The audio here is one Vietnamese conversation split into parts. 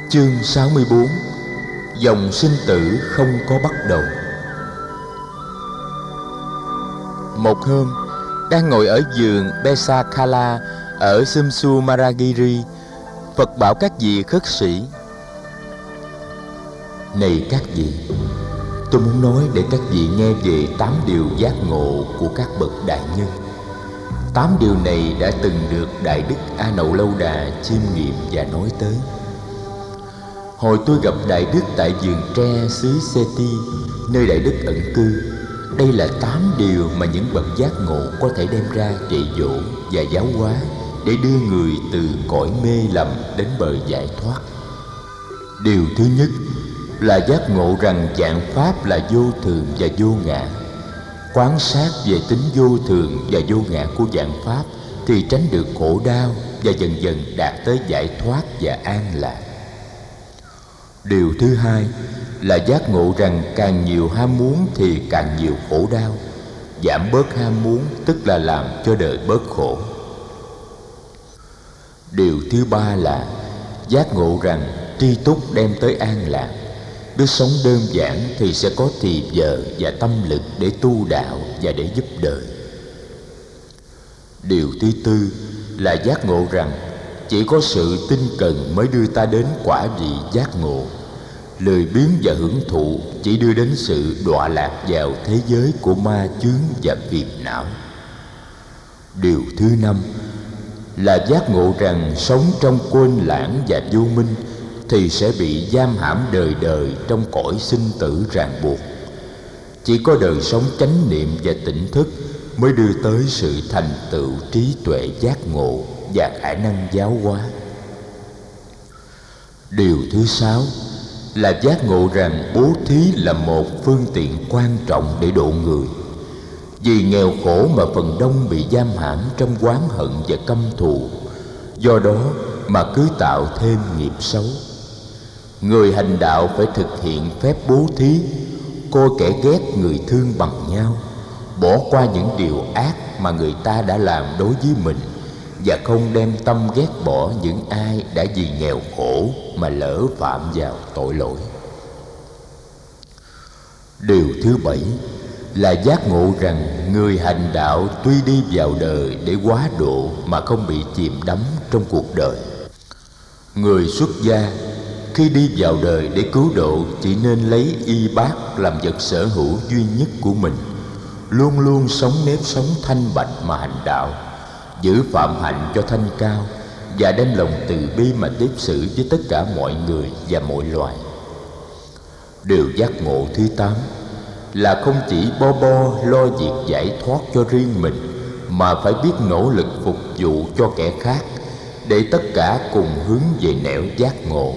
Chương 64. Dòng sinh tử không có bắt đầu. Một hôm, đang ngồi ở vườn Besakala ở Sumsumaragiri, Phật bảo các vị khất sĩ: Này các vị, tôi muốn nói để các vị nghe về 8 điều giác ngộ của các bậc đại nhân. 8 điều này đã từng được Đại Đức A Nậu Lâu Đà chiêm nghiệm và nói tới. Hồi tôi gặp Đại Đức tại vườn tre xứ Seti, nơi Đại Đức ẩn cư, đây là 8 điều mà những bậc giác ngộ có thể đem ra dạy dỗ và giáo hóa để đưa người từ cõi mê lầm đến bờ giải thoát. Điều thứ nhất là giác ngộ rằng vạn pháp là vô thường và vô ngã. Quán sát về tính vô thường và vô ngã của vạn pháp thì tránh được khổ đau và dần dần đạt tới giải thoát và an lạc. Điều thứ hai là giác ngộ rằng càng nhiều ham muốn thì càng nhiều khổ đau. Giảm bớt ham muốn tức là làm cho đời bớt khổ. Điều thứ ba là giác ngộ rằng tri túc đem tới an lạc. Biết sống đơn giản thì sẽ có thì giờ và tâm lực để tu đạo và để giúp đời. Điều thứ tư là giác ngộ rằng chỉ có sự tinh cần mới đưa ta đến quả vị giác ngộ. Lười biếng và hưởng thụ chỉ đưa đến sự đọa lạc vào thế giới của ma chướng và phiền não. Điều thứ năm là giác ngộ rằng sống trong quên lãng và vô minh thì sẽ bị giam hãm đời đời trong cõi sinh tử ràng buộc. Chỉ có đời sống chánh niệm và tỉnh thức mới đưa tới sự thành tựu trí tuệ giác ngộ và khả năng giáo hóa. Điều thứ sáu là giác ngộ rằng bố thí là một phương tiện quan trọng để độ người. Vì nghèo khổ mà phần đông bị giam hãm trong oán hận và căm thù, do đó mà cứ tạo thêm nghiệp xấu. Người hành đạo phải thực hiện phép bố thí, coi kẻ ghét người thương bằng nhau, bỏ qua những điều ác mà người ta đã làm đối với mình, và không đem tâm ghét bỏ những ai đã vì nghèo khổ mà lỡ phạm vào tội lỗi. Điều thứ bảy là giác ngộ rằng người hành đạo tuy đi vào đời để hóa độ mà không bị chìm đắm trong cuộc đời. Người xuất gia khi đi vào đời để cứu độ chỉ nên lấy y bát làm vật sở hữu duy nhất của mình, luôn luôn sống nếp sống thanh bạch mà hành đạo, giữ phạm hạnh cho thanh cao và đem lòng từ bi mà tiếp xử với tất cả mọi người và mọi loài. Điều giác ngộ thứ 8 là không chỉ bo lo việc giải thoát cho riêng mình, mà phải biết nỗ lực phục vụ cho kẻ khác để tất cả cùng hướng về nẻo giác ngộ.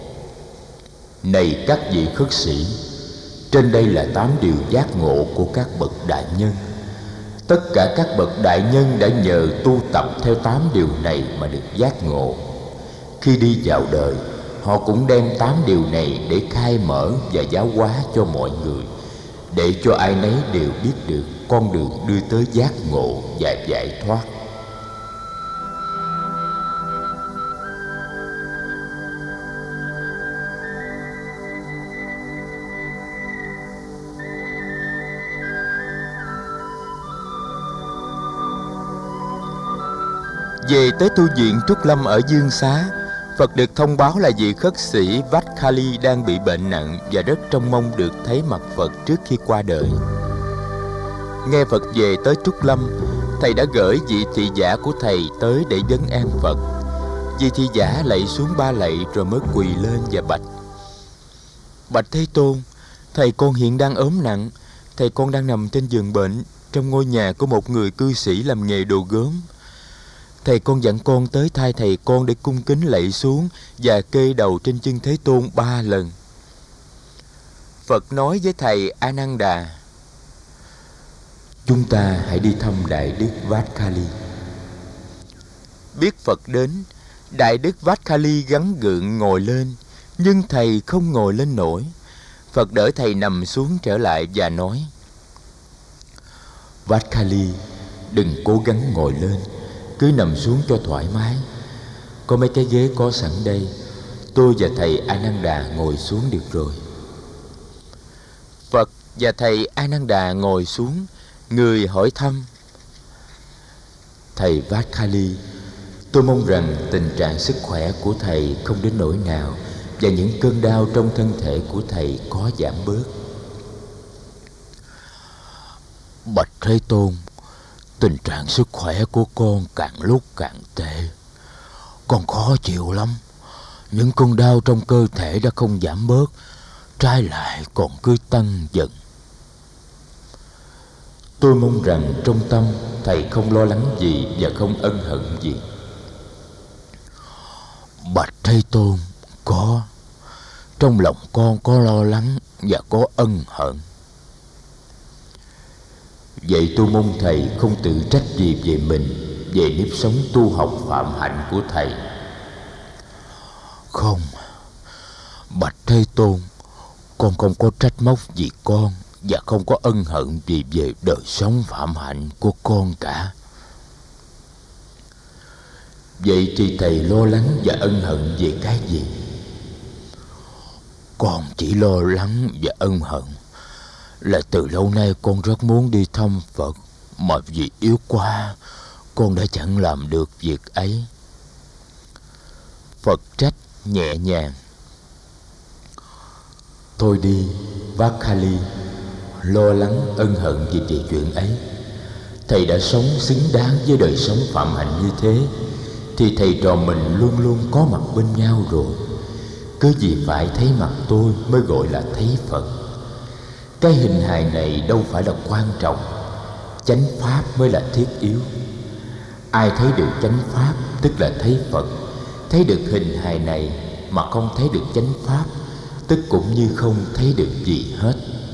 Này các vị khất sĩ, trên đây là 8 điều giác ngộ của các bậc đại nhân. Tất cả các bậc đại nhân đã nhờ tu tập theo 8 điều này mà được giác ngộ. Khi đi vào đời, họ cũng đem 8 điều này để khai mở và giáo hóa cho mọi người, để cho ai nấy đều biết được con đường đưa tới giác ngộ và giải thoát. Về tới tu viện Trúc Lâm ở Dương Xá, Phật được thông báo là vị khất sĩ Vatkali đang bị bệnh nặng và rất trông mong được thấy mặt Phật trước khi qua đời. Nghe Phật về tới Trúc Lâm, thầy đã gửi vị thị giả của thầy tới để vấn an Phật. Vị thị giả lạy xuống 3 lạy rồi mới quỳ lên và bạch: Bạch Thế Tôn, thầy con hiện đang ốm nặng. Thầy con đang nằm trên giường bệnh trong ngôi nhà của một người cư sĩ làm nghề đồ gốm. Thầy con dặn con tới thay thầy con để cung kính lạy xuống và kê đầu trên chân Thế Tôn 3 lần. Phật nói với thầy A Nan Đà: Chúng ta hãy đi thăm Đại Đức Vatkali. Biết Phật đến, Đại Đức Vatkali gắng gượng ngồi lên, nhưng thầy không ngồi lên nổi. Phật đỡ thầy nằm xuống trở lại và nói: Vatkali, đừng cố gắng ngồi lên, cứ nằm xuống cho thoải mái. Có mấy cái ghế có sẵn đây. tôi và thầy Ananda ngồi xuống được rồi. Phật và thầy Ananda ngồi xuống. Người hỏi thăm: Thầy Vakhali, tôi mong rằng tình trạng sức khỏe của thầy không đến nỗi nào và những cơn đau trong thân thể của thầy có giảm bớt. Bạch Thế Tôn, tình trạng sức khỏe của con càng lúc càng tệ. Con khó chịu lắm. Những cơn đau trong cơ thể đã không giảm bớt, trái lại còn cứ tăng dần. Tôi mong rằng trong tâm thầy không lo lắng gì và không ân hận gì. Bạch Thế Tôn, có. Trong lòng con có lo lắng và có ân hận. Vậy tôi mong thầy không tự trách gì về mình, về nếp sống tu học phạm hạnh của thầy. Không, Bạch Thế Tôn, con không có trách móc gì con và không có ân hận gì về đời sống phạm hạnh của con cả. Vậy thì thầy lo lắng và ân hận về cái gì? Con chỉ lo lắng và ân hận là từ lâu nay con rất muốn đi thăm Phật, mà vì yếu quá con đã chẳng làm được việc ấy. Phật trách nhẹ nhàng: Thôi đi Vakhali, lo lắng ân hận gì về chuyện ấy. Thầy đã sống xứng đáng với đời sống phạm hạnh như thế, thì thầy trò mình luôn luôn có mặt bên nhau rồi. Cứ vì phải thấy mặt tôi mới gọi là thấy Phật. Cái hình hài này đâu phải là quan trọng, chánh pháp mới là thiết yếu. Ai thấy được chánh pháp tức là thấy Phật. Thấy được hình hài này mà không thấy được chánh pháp, tức cũng như không thấy được gì hết.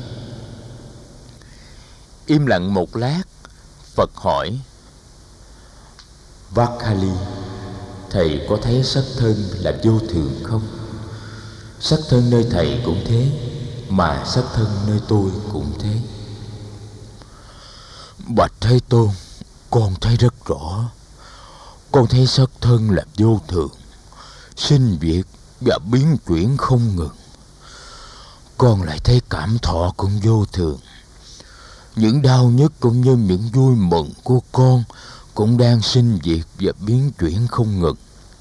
Im lặng một lát, Phật hỏi: Vakhali, thầy có thấy sắc thân là vô thường không? Sắc thân nơi thầy cũng thế, mà sắc thân nơi tôi cũng thế. Bạch Thế Tôn, con thấy rất rõ. Con thấy sắc thân là vô thường, sinh diệt và biến chuyển không ngừng. Con lại thấy cảm thọ cũng vô thường. Những đau nhức cũng như những vui mừng của con cũng đang sinh diệt và biến chuyển không ngừng.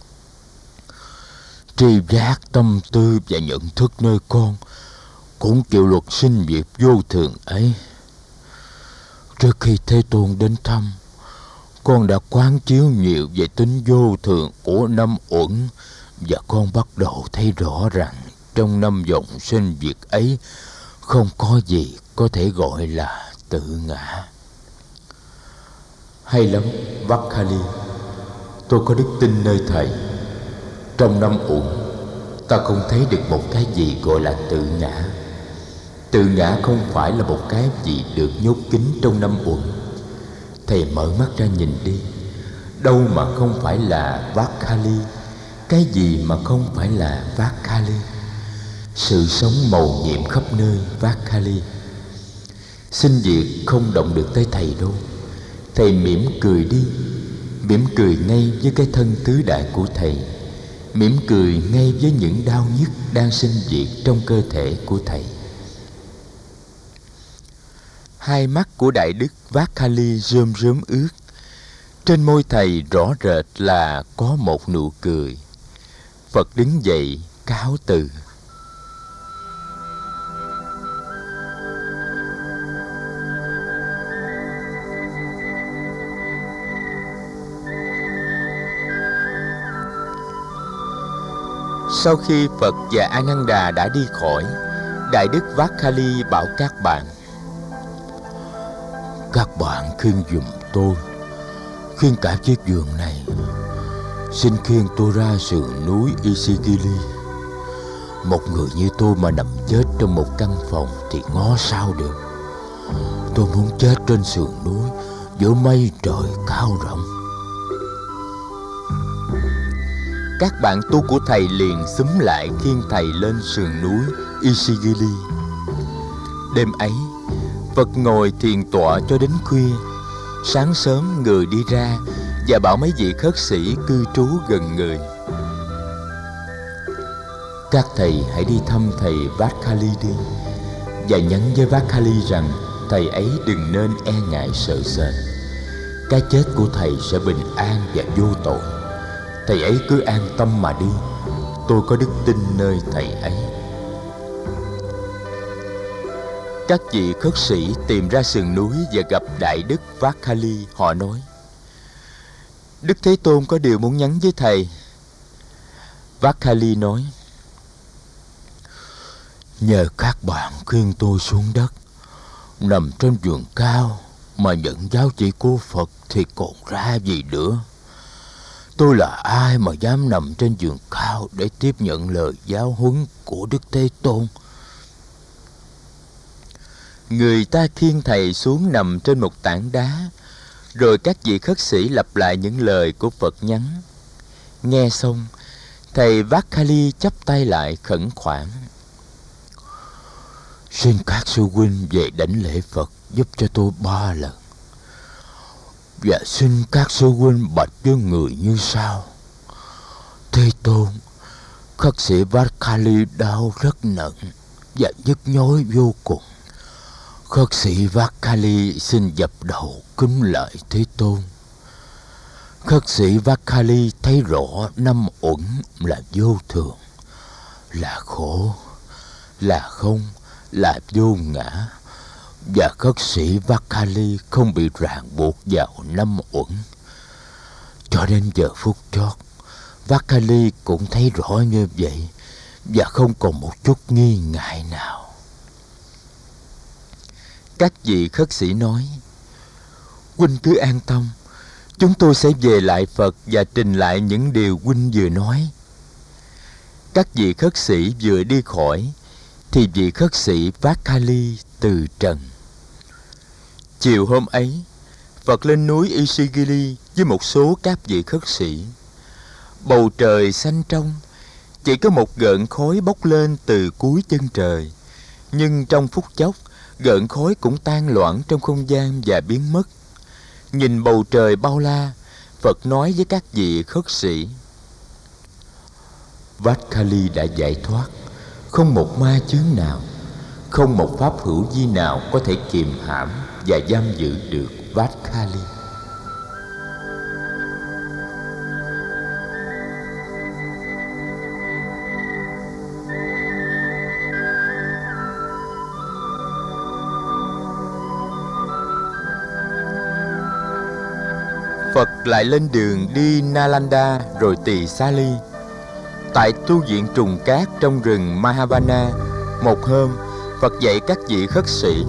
Tri giác, tâm tư và nhận thức nơi con cũng chịu luật sinh diệt vô thường ấy. Trước khi Thế Tôn đến thăm, con đã quán chiếu nhiều về tính vô thường của năm uẩn, và con bắt đầu thấy rõ rằng trong năm dòng sinh diệt ấy không có gì có thể gọi là tự ngã. Hay lắm Vakhali, tôi có đức tin nơi thầy. Trong năm uẩn, ta không thấy được một cái gì gọi là tự ngã. Tự ngã không phải là một cái gì được nhốt kín trong năm uẩn. Thầy mở mắt ra nhìn đi, đâu mà không phải là Vakhali. Cái gì mà không phải là Vakhali? Sự sống mầu nhiệm khắp nơi Vakhali. Sinh diệt không động được tới thầy đâu. Thầy mỉm cười đi, mỉm cười ngay với cái thân tứ đại của thầy, mỉm cười ngay với những đau nhức đang sinh diệt trong cơ thể của thầy. Hai mắt của Đại Đức Vakhali rơm rớm ướt. Trên môi thầy rõ rệt là có một nụ cười. Phật đứng dậy cáo từ. Sau khi Phật và Ananda đã đi khỏi, Đại Đức Vakhali bảo các bạn: Các bạn khuyên giùm tôi, khuyên cả chiếc giường này. Xin khiêng tôi ra sườn núi Isigili. Một người như tôi mà nằm chết trong một căn phòng thì ngó sao được. Tôi muốn chết trên sườn núi giữa mây trời cao rộng. Các bạn tu của thầy liền xúm lại khiêng thầy lên sườn núi Isigili. Đêm ấy, Phật ngồi thiền tọa cho đến khuya. Sáng sớm người đi ra và bảo mấy vị khất sĩ cư trú gần người: Các thầy hãy đi thăm thầy Vatkali đi, và nhắn với Vatkali rằng thầy ấy đừng nên e ngại sợ sệt. Cái chết của thầy sẽ bình an và vô tội. Thầy ấy cứ an tâm mà đi. Tôi có đức tin nơi thầy ấy. Các vị khất sĩ tìm ra sườn núi và gặp Đại Đức Vatkali. Họ nói: Đức Thế Tôn có điều muốn nhắn với thầy. Vatkali nói: Nhờ các bạn khiêng tôi xuống đất. Nằm trên giường cao mà nhận giáo chỉ của Phật thì còn ra gì nữa. Tôi là ai mà dám nằm trên giường cao để tiếp nhận lời giáo huấn của Đức Thế Tôn? Người ta khiêng thầy xuống nằm trên một tảng đá, rồi các vị khất sĩ lặp lại những lời của Phật nhắn. Nghe xong, thầy Vatkali chắp tay lại khẩn khoản: Xin các sư huynh về đảnh lễ Phật giúp cho tôi 3 lần. Và xin các sư huynh bạch với người như sau: Thế Tôn, khất sĩ Vatkali đau rất nặng và nhức nhối vô cùng. Khất sĩ Vatkali xin dập đầu kính lại Thế Tôn. Khất sĩ Vatkali thấy rõ 5 uẩn là vô thường, là khổ, là không, là vô ngã. Và khất sĩ Vatkali không bị ràng buộc vào 5 uẩn. Cho đến giờ phút chót, Vatkali cũng thấy rõ như vậy và không còn một chút nghi ngại nào. Các vị khất sĩ nói: Huynh cứ an tâm, chúng tôi sẽ về lại Phật và trình lại những điều huynh vừa nói. Các vị khất sĩ vừa đi khỏi thì vị khất sĩ Vatkali từ trần. Chiều hôm ấy, Phật lên núi Ishigili với một số các vị khất sĩ. Bầu trời xanh trong, chỉ có một gợn khói bốc lên từ cuối chân trời. Nhưng trong phút chốc, gợn khói cũng tan loãng trong không gian và biến mất. Nhìn bầu trời bao la, Phật nói với các vị khất sĩ: Vatkali đã giải thoát, không một ma chướng nào, không một pháp hữu vi nào có thể kiềm hãm và giam giữ được Vatkali. Phật lại lên đường đi Nalanda rồi Tỳ Xá Ly. Tại tu viện trùng cát trong rừng Mahavana, một hôm Phật dạy các vị khất sĩ: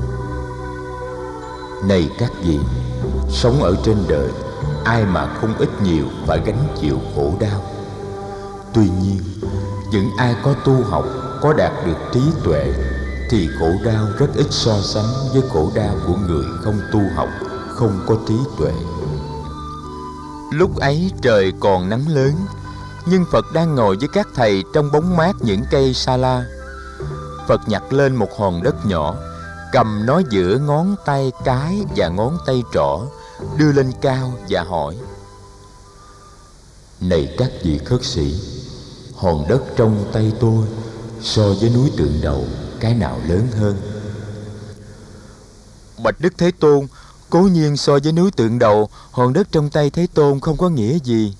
Này các vị, sống ở trên đời, ai mà không ít nhiều phải gánh chịu khổ đau. Tuy nhiên, những ai có tu học, có đạt được trí tuệ thì khổ đau rất ít so sánh với khổ đau của người không tu học, không có trí tuệ. Lúc ấy trời còn nắng lớn, nhưng Phật đang ngồi với các thầy trong bóng mát những cây sa la. Phật nhặt lên một hòn đất nhỏ, cầm nó giữa ngón tay cái và ngón tay trỏ, đưa lên cao và hỏi: Này các vị khất sĩ, hòn đất trong tay tôi so với núi Tượng Đầu, cái nào lớn hơn? Bạch Đức Thế Tôn, cố nhiên so với núi Tượng Đầu, hòn đất trong tay Thế Tôn không có nghĩa gì.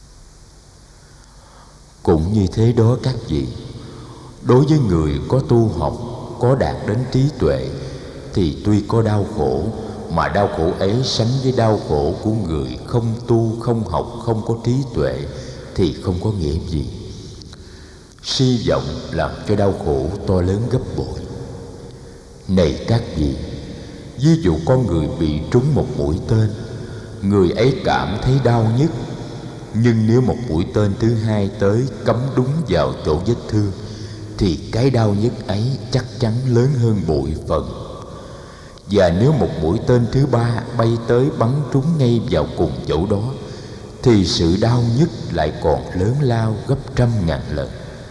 Cũng như thế đó các vị, đối với người có tu học, có đạt đến trí tuệ thì tuy có đau khổ, mà đau khổ ấy sánh với đau khổ của người không tu, không học, không có trí tuệ thì không có nghĩa gì. Si vọng làm cho đau khổ to lớn gấp bội. Này các vị, ví dụ con người bị trúng một mũi tên, người ấy cảm thấy đau nhức. Nhưng nếu một mũi tên thứ hai tới cắm đúng vào chỗ vết thương thì cái đau nhức ấy chắc chắn lớn hơn bội phần. Và nếu một mũi tên thứ ba bay tới bắn trúng ngay vào cùng chỗ đó thì sự đau nhức lại còn lớn lao gấp 100.000 lần.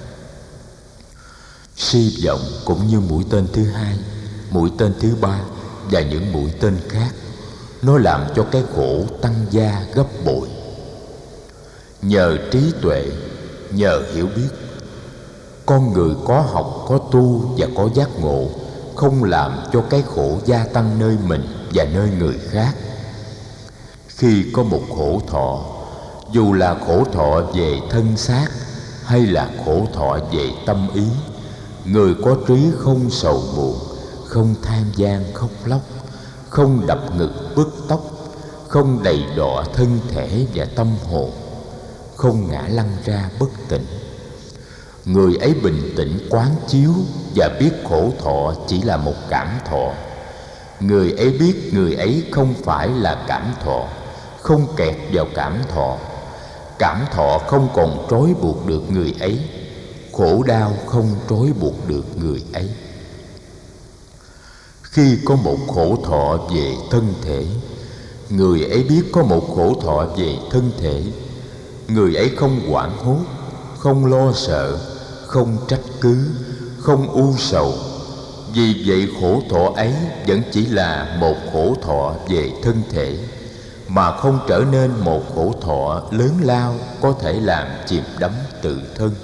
Si vọng cũng như mũi tên thứ hai, mũi tên thứ ba và những mũi tên khác, nó làm cho cái khổ tăng gia gấp bội. Nhờ trí tuệ, nhờ hiểu biết, con người có học, có tu và có giác ngộ không làm cho cái khổ gia tăng nơi mình và nơi người khác. Khi có một khổ thọ, dù là khổ thọ về thân xác hay là khổ thọ về tâm ý, người có trí không sầu muộn, không than gian khóc lóc, không đập ngực bứt tóc, không đầy đọa thân thể và tâm hồn, không ngã lăn ra bất tỉnh. Người ấy bình tĩnh quán chiếu và biết khổ thọ chỉ là một cảm thọ. Người ấy biết người ấy không phải là cảm thọ, không kẹt vào cảm thọ. Cảm thọ không còn trói buộc được người ấy, khổ đau không trói buộc được người ấy. Khi có một khổ thọ về thân thể, người ấy biết có một khổ thọ về thân thể. Người ấy không hoảng hốt, không lo sợ, không trách cứ, không u sầu. Vì vậy khổ thọ ấy vẫn chỉ là một khổ thọ về thân thể, mà không trở nên một khổ thọ lớn lao có thể làm chìm đắm tự thân.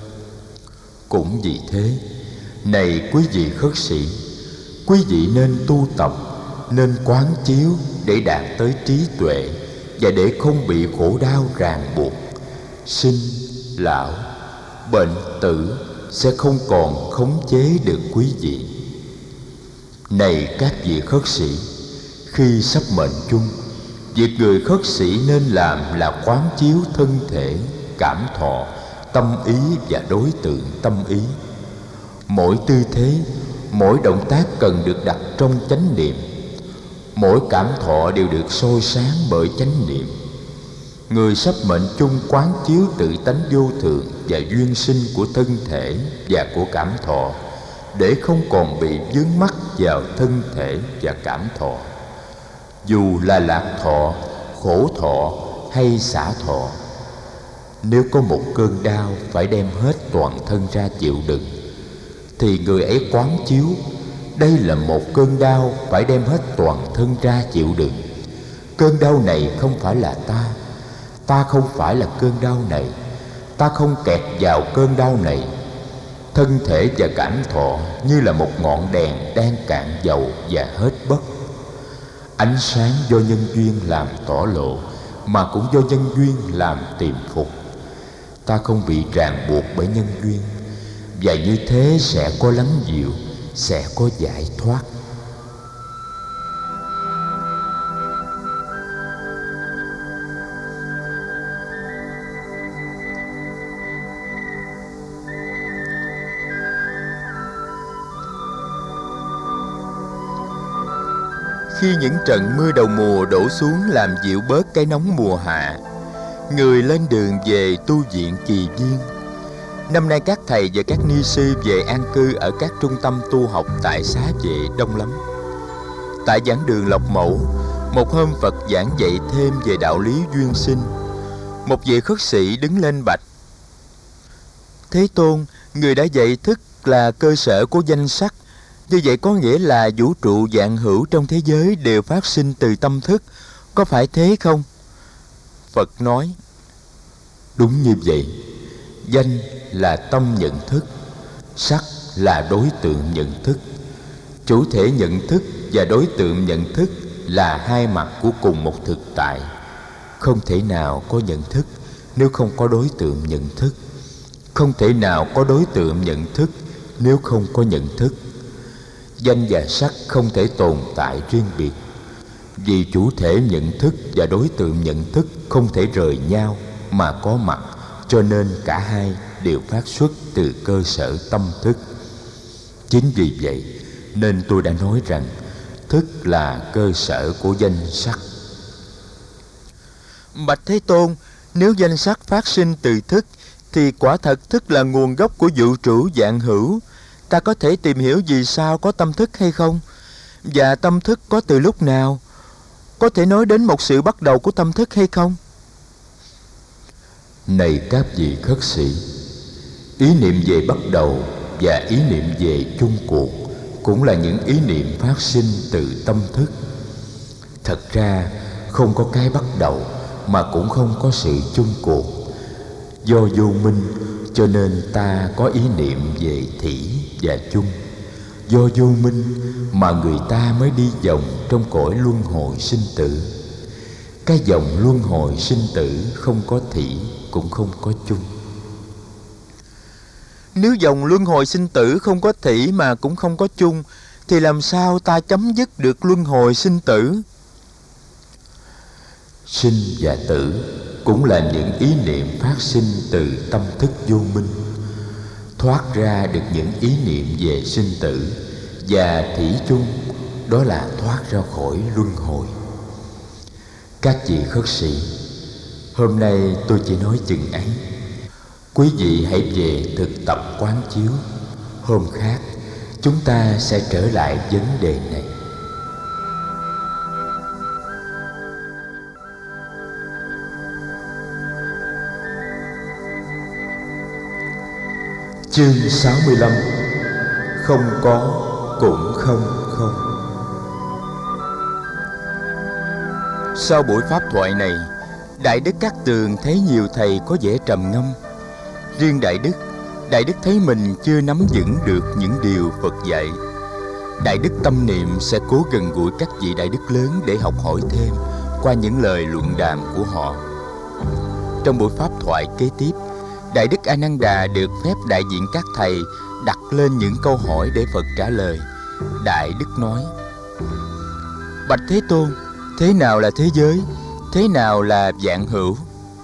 Cũng vì thế, này quý vị khất sĩ, quý vị nên tu tập, nên quán chiếu để đạt tới trí tuệ và để không bị khổ đau ràng buộc. Sinh, lão, bệnh, tử sẽ không còn khống chế được quý vị. Này các vị khất sĩ, khi sắp mệnh chung, việc người khất sĩ nên làm là quán chiếu thân thể, cảm thọ, tâm ý và đối tượng tâm ý. Mỗi tư thế, mỗi động tác cần được đặt trong chánh niệm. Mỗi cảm thọ đều được soi sáng bởi chánh niệm. Người sắp mệnh chung quán chiếu tự tánh vô thường và duyên sinh của thân thể và của cảm thọ, để không còn bị vướng mắc vào thân thể và cảm thọ. Dù là lạc thọ, khổ thọ hay xả thọ, nếu có một cơn đau phải đem hết toàn thân ra chịu đựng, thì người ấy quán chiếu đây là một cơn đau phải đem hết toàn thân ra chịu đựng. Cơn đau này không phải là ta, ta không phải là cơn đau này, ta không kẹt vào cơn đau này. Thân thể và cảm thọ như là một ngọn đèn đang cạn dầu và hết bất. Ánh sáng do nhân duyên làm tỏ lộ, mà cũng do nhân duyên làm tiềm phục. Ta không bị ràng buộc bởi nhân duyên, và như thế sẽ có lắng dịu, sẽ có giải thoát. Khi những trận mưa đầu mùa đổ xuống làm dịu bớt cái nóng mùa hạ, người lên đường về tu viện Kỳ Viên. Năm nay các thầy và các ni sư về an cư ở các trung tâm tu học tại xá vệ đông lắm. Tại giảng đường Lộc Mẫu, một hôm Phật giảng dạy thêm về đạo lý duyên sinh. Một vị khất sĩ đứng lên bạch: Thế Tôn, người đã dạy thức là cơ sở của danh sắc. Như vậy có nghĩa là vũ trụ vạn hữu trong thế giới đều phát sinh từ tâm thức, có phải thế không? Phật nói: Đúng như vậy. Danh là tâm nhận thức, sắc là đối tượng nhận thức. Chủ thể nhận thức và đối tượng nhận thức là hai mặt của cùng một thực tại. Không thể nào có nhận thức nếu không có đối tượng nhận thức. Không thể nào có đối tượng nhận thức nếu không có nhận thức. Danh và sắc không thể tồn tại riêng biệt, vì chủ thể nhận thức và đối tượng nhận thức không thể rời nhau mà có mặt, cho nên cả hai đều phát xuất từ cơ sở tâm thức. Chính vì vậy nên tôi đã nói rằng thức là cơ sở của danh sắc. Bạch Thế Tôn, nếu danh sắc phát sinh từ thức thì quả thật thức là nguồn gốc của vũ trụ vạn hữu. Ta có thể tìm hiểu vì sao có tâm thức hay không? Và tâm thức có từ lúc nào? Có thể nói đến một sự bắt đầu của tâm thức hay không? Này các vị khất sĩ, ý niệm về bắt đầu và ý niệm về chung cuộc cũng là những ý niệm phát sinh từ tâm thức. Thật ra không có cái bắt đầu mà cũng không có sự chung cuộc. Do vô minh cho nên ta có ý niệm về thỉ và chung. Do vô minh mà người ta mới đi vòng trong cõi luân hồi sinh tử. Cái vòng luân hồi sinh tử không có thỉ cũng không có chung. Nếu dòng luân hồi sinh tử không có thỉ mà cũng không có chung, thì làm sao ta chấm dứt được luân hồi sinh tử? Sinh và tử cũng là những ý niệm phát sinh từ tâm thức vô minh. Thoát ra được những ý niệm về sinh tử và thỉ chung, đó là thoát ra khỏi luân hồi. Các vị khất sĩ, hôm nay tôi chỉ nói chừng ấy. Quý vị hãy về thực tập quán chiếu. Hôm khác chúng ta sẽ trở lại vấn đề này. Chương 65. Không có cũng không không. Sau buổi pháp thoại này, Đại Đức Cát Tường thấy nhiều thầy có vẻ trầm ngâm. Riêng Đại Đức thấy mình chưa nắm vững được những điều Phật dạy. Đại Đức tâm niệm sẽ cố gần gũi các vị Đại Đức lớn để học hỏi thêm qua những lời luận đàm của họ. Trong buổi pháp thoại kế tiếp, Đại Đức A Nan Đà được phép đại diện các thầy đặt lên những câu hỏi để Phật trả lời. Đại Đức nói: Bạch Thế Tôn, thế nào là thế giới? Thế nào là vạn hữu?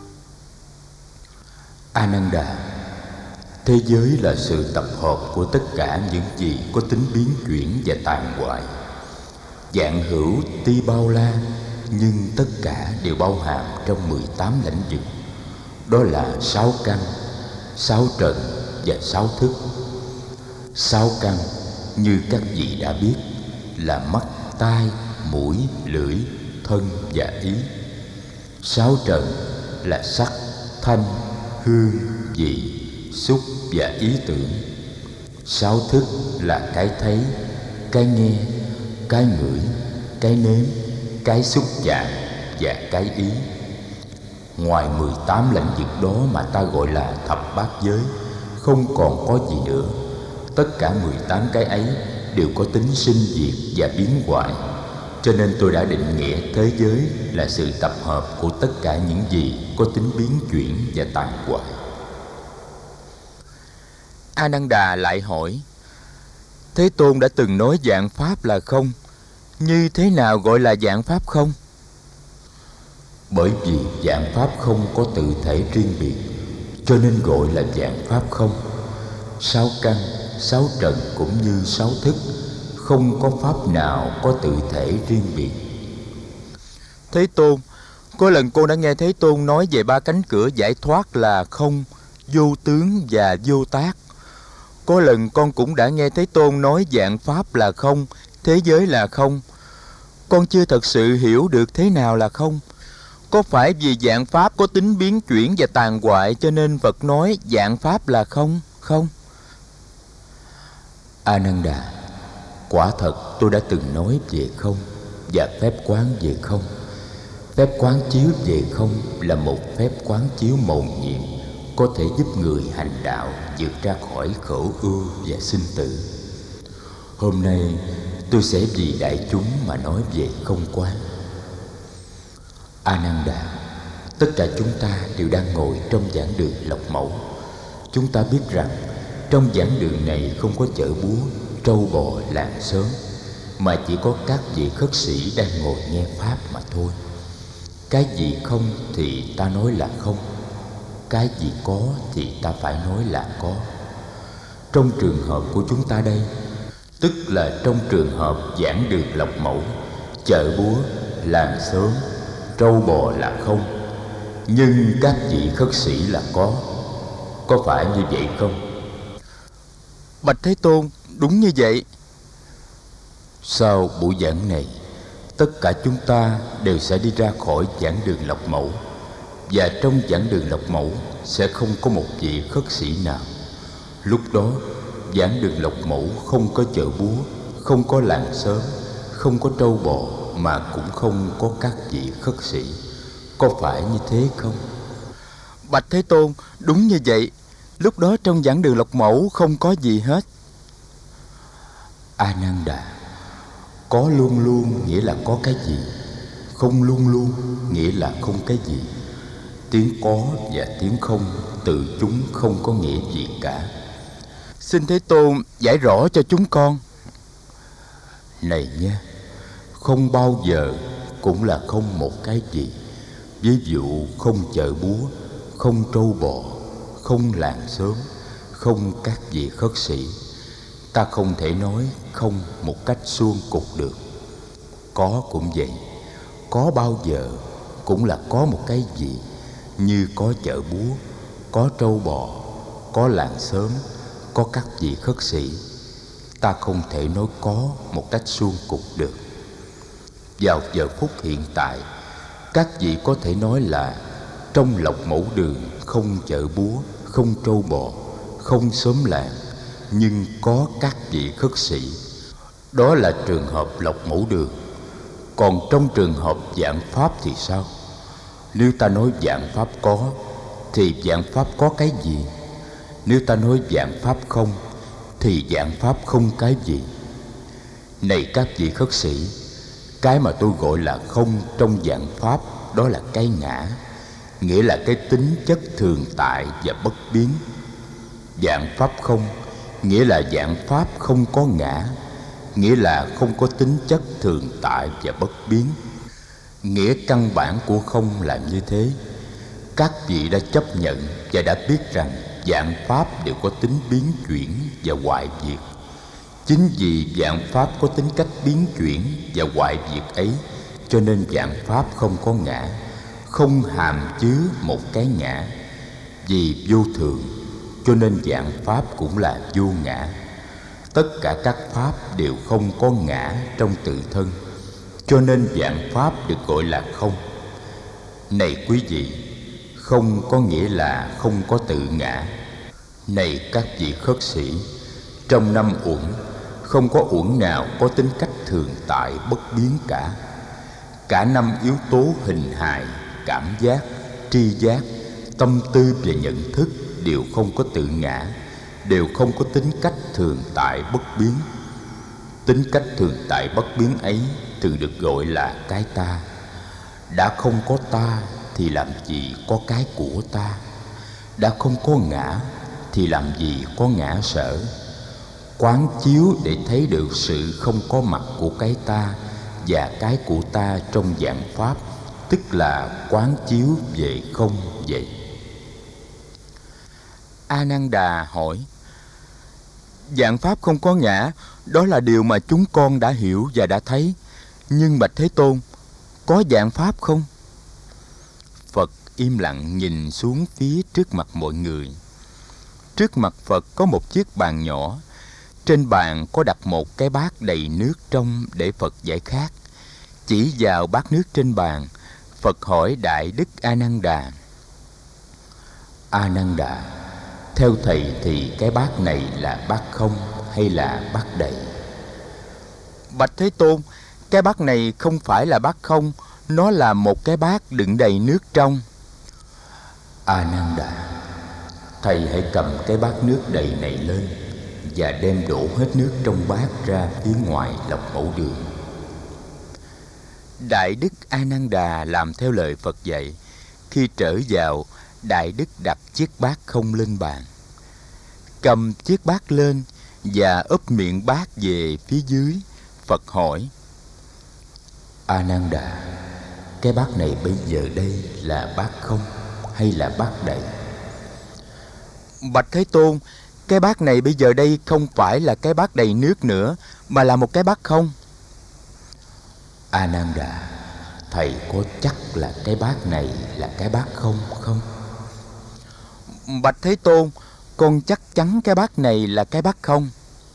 A Nan Đà, thế giới là sự tập hợp của tất cả những gì có tính biến chuyển và tàn hoại. Vạn hữu tuy bao la, nhưng tất cả đều bao hàm trong 18 lãnh vực. Đó là 6 căn, 6 trần và 6 thức. 6 căn như các vị đã biết là mắt, tai, mũi, lưỡi, thân và ý. 6 trần là sắc, thanh, hương, vị, xúc và ý tưởng. 6 thức là cái thấy, cái nghe, cái ngửi, cái nếm, cái xúc chạm và cái ý. Ngoài 18 lãnh vực đó mà ta gọi là thập bát giới, không còn có gì nữa. Tất cả 18 cái ấy đều có tính sinh diệt và biến hoại. Cho nên tôi đã định nghĩa thế giới là sự tập hợp của tất cả những gì có tính biến chuyển và tàn hoại. A Nan Đà lại hỏi: Thế Tôn đã từng nói vạn pháp là không. Như thế nào gọi là vạn pháp không? Bởi vì vạn pháp không có tự thể riêng biệt, cho nên gọi là vạn pháp không. 6 căn, 6 trần cũng như 6 thức, không có pháp nào có tự thể riêng biệt. Thế Tôn, có lần con đã nghe Thế Tôn nói về 3 cánh cửa giải thoát là không, vô tướng và vô tác. Có lần con cũng đã nghe Thế Tôn nói vạn pháp là không, thế giới là không. Con chưa thật sự hiểu được thế nào là không. Có phải vì vạn pháp có tính biến chuyển và tàn hoại cho nên Phật nói vạn pháp là không, không? A Nan Đà, quả thật tôi đã từng nói về không và phép quán về không. Phép quán chiếu về không là một phép quán chiếu mầu nhiệm, có thể giúp người hành đạo vượt ra khỏi khổ ưu và sinh tử. Hôm nay tôi sẽ vì đại chúng mà nói về không quán. A Nan Đà, tất cả chúng ta đều đang ngồi trong giảng đường Lộc Mẫu. Chúng ta biết rằng trong giảng đường này không có chợ búa, trâu bò, làng xóm, mà chỉ có các vị khất sĩ đang ngồi nghe pháp mà thôi. Cái gì không thì ta nói là không, cái gì có thì ta phải nói là có. Trong trường hợp của chúng ta đây, tức là trong trường hợp giảng đường Lộc Mẫu, chợ búa, làng xóm, trâu bò là không, nhưng các vị khất sĩ là có phải như vậy không? Bạch Thế Tôn, đúng như vậy. Sau buổi giảng này, tất cả chúng ta đều sẽ đi ra khỏi giảng đường Lộc Mẫu, và trong giảng đường Lộc Mẫu sẽ không có một vị khất sĩ nào. Lúc đó giảng đường Lộc Mẫu không có chợ búa, không có làng xóm, không có trâu bò, mà cũng không có các vị khất sĩ. Có phải như thế không? Bạch Thế Tôn, đúng như vậy. Lúc đó trong giảng đường Lộc Mẫu không có gì hết. A Nan Đà, có luôn luôn nghĩa là có cái gì, không luôn luôn nghĩa là không cái gì. Tiếng có và tiếng không từ chúng không có nghĩa gì cả. Xin Thế Tôn giải rõ cho chúng con. Này nha, không bao giờ cũng là không một cái gì. Ví dụ không chợ búa, không trâu bò, không làng xóm, không các vị khất sĩ. Ta không thể nói không một cách suông cục được. Có cũng vậy, có bao giờ cũng là có một cái gì, như có chợ búa, có trâu bò, có làng xóm, có các vị khất sĩ. Ta không thể nói có một cách suông cục được. Vào giờ phút hiện tại, các vị có thể nói là trong Lộc Mẫu đường không chợ búa, không trâu bò, không xóm làng, nhưng có các vị khất sĩ. Đó là trường hợp Lộc Mẫu đường. Còn trong trường hợp vạn pháp thì sao? Nếu ta nói vạn pháp có, thì vạn pháp có cái gì? Nếu ta nói vạn pháp không, thì vạn pháp không cái gì? Này các vị khất sĩ, cái mà tôi gọi là không trong vạn pháp, đó là cái ngã, nghĩa là cái tính chất thường tại và bất biến. Vạn pháp không nghĩa là vạn pháp không có ngã, nghĩa là không có tính chất thường tại và bất biến. Nghĩa căn bản của không là như thế. Các vị đã chấp nhận và đã biết rằng vạn pháp đều có tính biến chuyển và hoại diệt. Chính vì vạn pháp có tính cách biến chuyển và hoại diệt ấy, cho nên vạn pháp không có ngã, không hàm chứa một cái ngã. Vì vô thường, cho nên vạn pháp cũng là vô ngã. Tất cả các pháp đều không có ngã trong tự thân, cho nên vạn pháp được gọi là không. Này quý vị, không có nghĩa là không có tự ngã. Này các vị khất sĩ, trong năm uẩn, không có uẩn nào có tính cách thường tại bất biến cả. Cả năm yếu tố hình hài, cảm giác, tri giác, tâm tư và nhận thức đều không có tự ngã, đều không có tính cách thường tại bất biến. Tính cách thường tại bất biến ấy thường được gọi là cái ta. Đã không có ta thì làm gì có cái của ta. Đã không có ngã thì làm gì có ngã sở. Quán chiếu để thấy được sự không có mặt của cái ta và cái của ta trong vạn pháp, tức là quán chiếu về không vậy. A Nan Đà hỏi: vạn pháp không có ngã, đó là điều mà chúng con đã hiểu và đã thấy. Nhưng bạch Thế Tôn, có vạn pháp không? Phật im lặng nhìn xuống phía trước mặt mọi người. Trước mặt Phật có một chiếc bàn nhỏ. Trên bàn có đặt một cái bát đầy nước trong để Phật giải khát. Chỉ vào bát nước trên bàn, Phật hỏi Đại Đức A Nan Đà: A Nan Đà, theo thầy thì cái bát này là bát không hay là bát đầy? Bạch Thế Tôn, cái bát này không phải là bát không, nó là một cái bát đựng đầy nước trong. A Nan Đà, thầy hãy cầm cái bát nước đầy này lên và đem đổ hết nước trong bát ra phía ngoài Lộc Mẫu đường. Đại Đức A Nan Đà làm theo lời Phật dạy. Khi trở vào, Đại Đức đặt chiếc bát không lên bàn, cầm chiếc bát lên và úp miệng bát về phía dưới. Phật hỏi: A Nan Đà, cái bát này bây giờ đây là bát không hay là bát đầy? Bạch Thế Tôn, cái bát này bây giờ đây không phải là cái bát đầy nước nữa, mà là một cái bát không. A Nan Đà, thầy có chắc là cái bát này là cái bát không không? Bạch Thế Tôn, con chắc chắn cái bát này là cái bát không.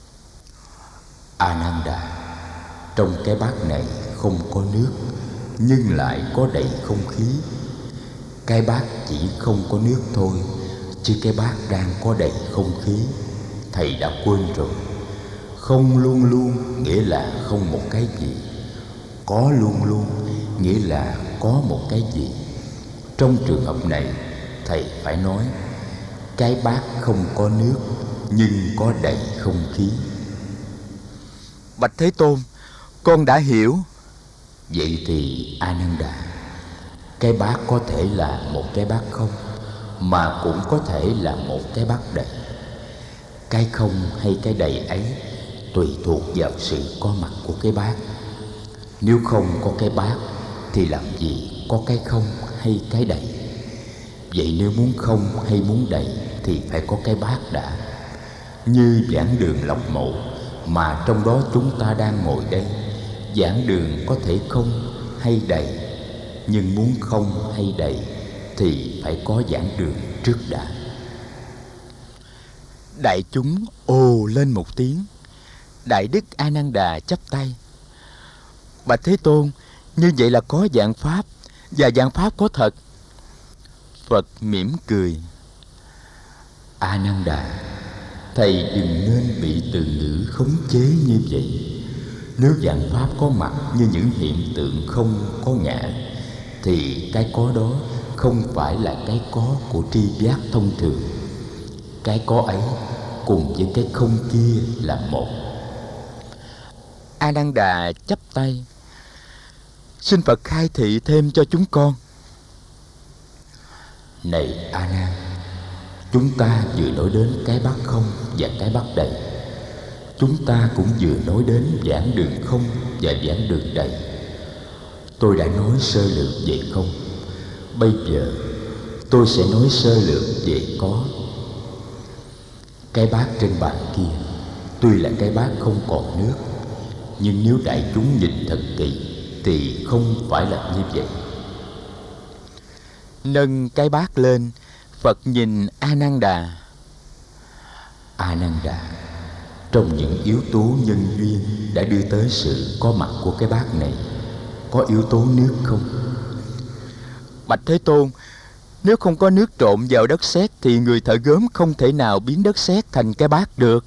A Nan Đà, trong cái bát này không có nước, nhưng lại có đầy không khí. Cái bát chỉ không có nước thôi, chứ cái bát đang có đầy không khí. Thầy đã quên rồi. Không luôn luôn nghĩa là không một cái gì. Có luôn luôn nghĩa là có một cái gì. Trong trường hợp này, thầy phải nói Cái bát không có nước nhưng có đầy không khí. Bạch Thế Tôn, con đã hiểu. Vậy thì A Nan Đà, cái bát có thể là một cái bát không, mà cũng có thể là một cái bát đầy. Cái không hay cái đầy ấy tùy thuộc vào sự có mặt của cái bát. Nếu không có cái bát thì làm gì có cái không hay cái đầy? Vậy nếu muốn không hay muốn đầy thì phải có cái bát đã. Như giảng đường Lộc Mộ mà trong đó chúng ta đang ngồi đây, giảng đường có thể không hay đầy, nhưng muốn không hay đầy thì phải có giảng đường trước đã. Đại chúng ồ lên một tiếng. Đại đức A Nan Đà chắp tay. Bạch Thế Tôn, như vậy là có vạn pháp, và vạn pháp có thật. Phật mỉm cười. A Nan Đà, thầy đừng nên bị từ ngữ khống chế như vậy. Nếu vạn pháp có mặt như những hiện tượng không có ngã, thì cái có đó không phải là cái có của tri giác thông thường. Cái có ấy cùng với cái không kia là một. A Nan Đà chắp tay. Xin Phật khai thị thêm cho chúng con. Này A Nan, chúng ta vừa nói đến cái bát không và cái bát đầy. Chúng ta cũng vừa nói đến giảng đường không và giảng đường đầy. Tôi đã nói sơ lược về không. Bây giờ tôi sẽ nói sơ lược về có. Cái bát trên bàn kia tuy là cái bát không còn nước, nhưng nếu đại chúng nhìn thật kỹ thì không phải là như vậy. Nâng cái bát lên, Phật nhìn A Nan Đà. A Nan Đà, trong những yếu tố nhân duyên đã đưa tới sự có mặt của cái bát này, có yếu tố nước không? Bạch Thế Tôn, nếu không có nước trộn vào đất sét thì người thợ gốm không thể nào biến đất sét thành cái bát được.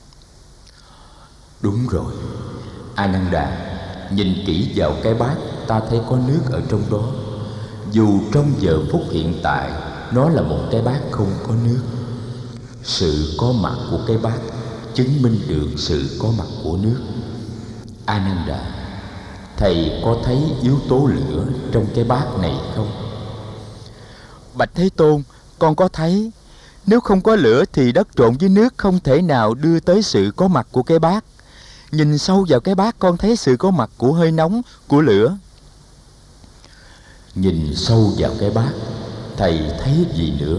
Đúng rồi. A Nan Đà, nhìn kỹ vào cái bát, ta thấy có nước ở trong đó. Dù trong giờ phút hiện tại nó là một cái bát không có nước, sự có mặt của cái bát chứng minh được sự có mặt của nước. A Nan Đà, thầy có thấy yếu tố lửa trong cái bát này không? Bạch Thế Tôn, con có thấy. Nếu không có lửa thì đất trộn với nước không thể nào đưa tới sự có mặt của cái bát. Nhìn sâu vào cái bát, con thấy sự có mặt của hơi nóng, của lửa. Nhìn sâu vào cái bát, thầy thấy gì nữa?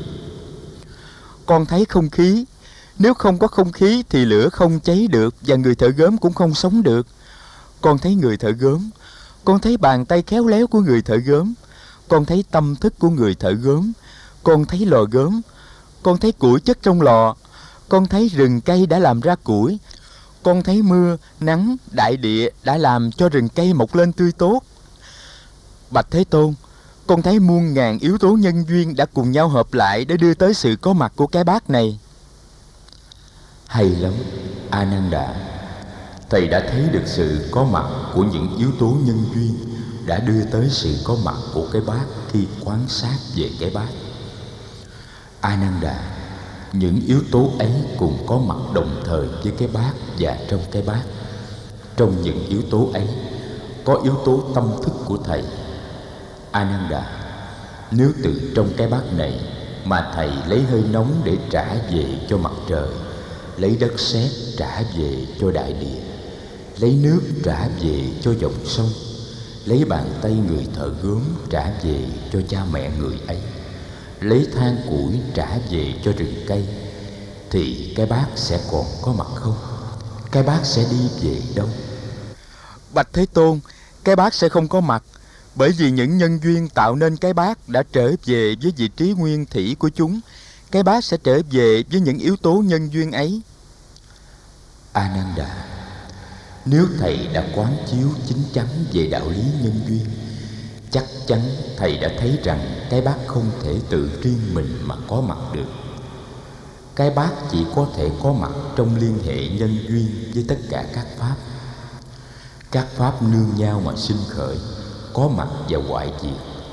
Con thấy không khí. Nếu không có không khí thì lửa không cháy được, và người thợ gốm cũng không sống được. Con thấy người thợ gốm. Con thấy bàn tay khéo léo của người thợ gốm. Con thấy tâm thức của người thợ gốm. Con thấy lò gốm. Con thấy củi chất trong lò. Con thấy rừng cây đã làm ra củi. Con thấy mưa, nắng, đại địa đã làm cho rừng cây mọc lên tươi tốt. Bạch Thế Tôn, con thấy muôn ngàn yếu tố nhân duyên đã cùng nhau hợp lại để đưa tới sự có mặt của cái bát này. Hay lắm, A Nan Đà. Thầy đã thấy được sự có mặt của những yếu tố nhân duyên đã đưa tới sự có mặt của cái bát khi quan sát về cái bát. A Nan Đà, những yếu tố ấy cùng có mặt đồng thời với cái bát và trong cái bát. Trong những yếu tố ấy có yếu tố tâm thức của thầy. A Nan Đà, nếu từ trong cái bát này mà thầy lấy hơi nóng để trả về cho mặt trời, lấy đất sét trả về cho đại địa, lấy nước trả về cho dòng sông, lấy bàn tay người thợ gốm trả về cho cha mẹ người ấy, lấy than củi trả về cho rừng cây, thì cái bát sẽ còn có mặt không? Cái bát sẽ đi về đâu? Bạch Thế Tôn, cái bát sẽ không có mặt, bởi vì những nhân duyên tạo nên cái bát đã trở về với vị trí nguyên thủy của chúng. Cái bát sẽ trở về với những yếu tố nhân duyên ấy. A Nan Đà, nếu thầy đã quán chiếu chín chắn về đạo lý nhân duyên, chắc chắn thầy đã thấy rằng cái bát không thể tự riêng mình mà có mặt được. Cái bát chỉ có thể có mặt trong liên hệ nhân duyên với tất cả các pháp. Các pháp nương nhau mà sinh khởi, có mặt và hoại diệt.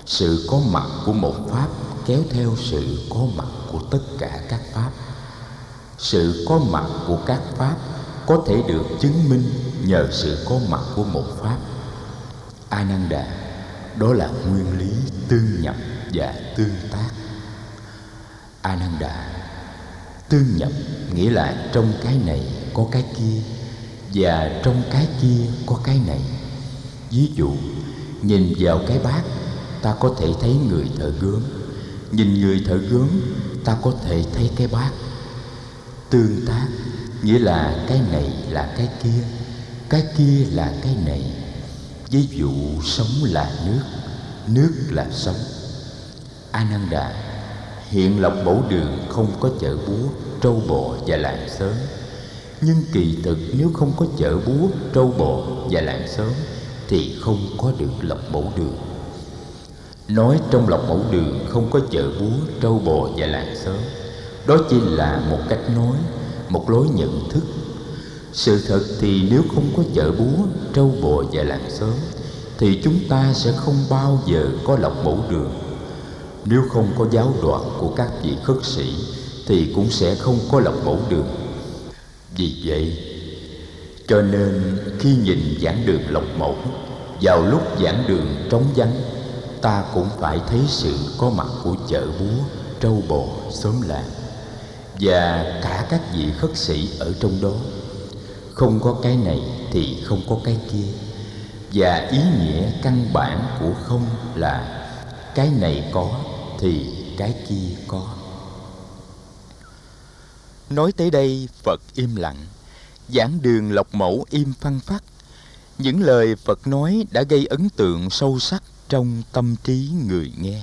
Sự có mặt của một pháp kéo theo sự có mặt của tất cả các pháp. Sự có mặt của các pháp có thể được chứng minh nhờ sự có mặt của một pháp. Ananda, đó là nguyên lý tương nhập và tương tác. Ananda, tương nhập nghĩa là trong cái này có cái kia, và trong cái kia có cái này. Ví dụ, nhìn vào cái bát, ta có thể thấy người thợ gốm. Nhìn người thợ gốm, ta có thể thấy cái bát. Tương tác nghĩa là cái này là cái kia là cái này. Ví dụ, sống là nước là sống. Ananda, hiện Lộc Mẫu Đường không có chợ búa, trâu bò và làng xóm. Nhưng kỳ thực nếu không có chợ búa, trâu bò và làng xóm thì không có được Lộc Mẫu Đường. Nói trong Lộc Mẫu Đường không có chợ búa, trâu bò và làng xóm, đó chỉ là một cách nói, một lối nhận thức. Sự thật thì nếu không có chợ búa, trâu bò và làng xóm thì chúng ta sẽ không bao giờ có Lộc Mẫu Đường. Nếu không có giáo đoàn của các vị khất sĩ thì cũng sẽ không có Lộc Mẫu Đường. Vì vậy, cho nên khi nhìn giảng đường Lộc Mẫu, vào lúc giảng đường trống vắng, ta cũng phải thấy sự có mặt của chợ búa, trâu bò, xóm làng và cả các vị khất sĩ ở trong đó. Không có cái này thì không có cái kia. Và ý nghĩa căn bản của không là cái này có thì cái kia có. Nói tới đây, Phật im lặng. Giảng đường Lộc Mẫu im phăng phắc. Những lời Phật nói đã gây ấn tượng sâu sắc trong tâm trí người nghe.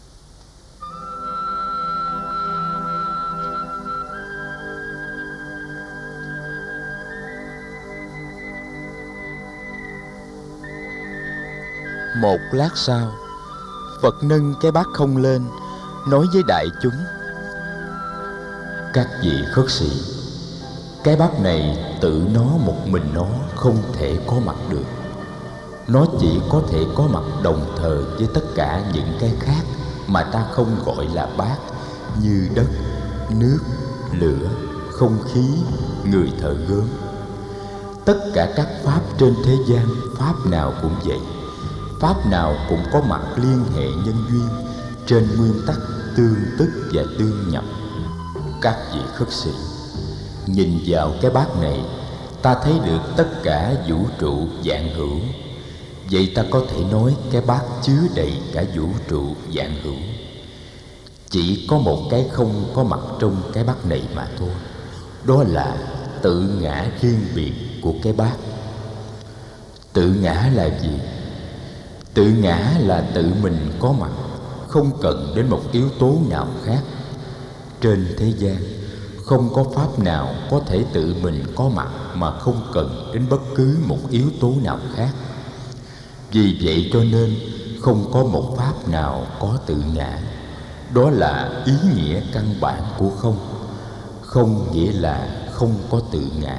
Một lát sau, Phật nâng cái bát không lên, nói với đại chúng: Các vị khất sĩ, cái bát này tự nó một mình nó không thể có mặt được. Nó chỉ có thể có mặt đồng thời với tất cả những cái khác mà ta không gọi là bát, như đất, nước, lửa, không khí, người thợ gốm. Tất cả các pháp trên thế gian, pháp nào cũng vậy. Pháp nào cũng có mặt liên hệ nhân duyên trên nguyên tắc tương tức và tương nhập. Các vị khất sĩ, nhìn vào cái bát này, ta thấy được tất cả vũ trụ vạn hữu. Vậy ta có thể nói cái bát chứa đầy cả vũ trụ vạn hữu. Chỉ có một cái không có mặt trong cái bát này mà thôi. Đó là tự ngã riêng biệt của cái bát. Tự ngã là gì? Tự ngã là tự mình có mặt, không cần đến một yếu tố nào khác. Trên thế gian, không có pháp nào có thể tự mình có mặt mà không cần đến bất cứ một yếu tố nào khác. Vì vậy cho nên không có một pháp nào có tự ngã. Đó là ý nghĩa căn bản của không. Không nghĩa là không có tự ngã.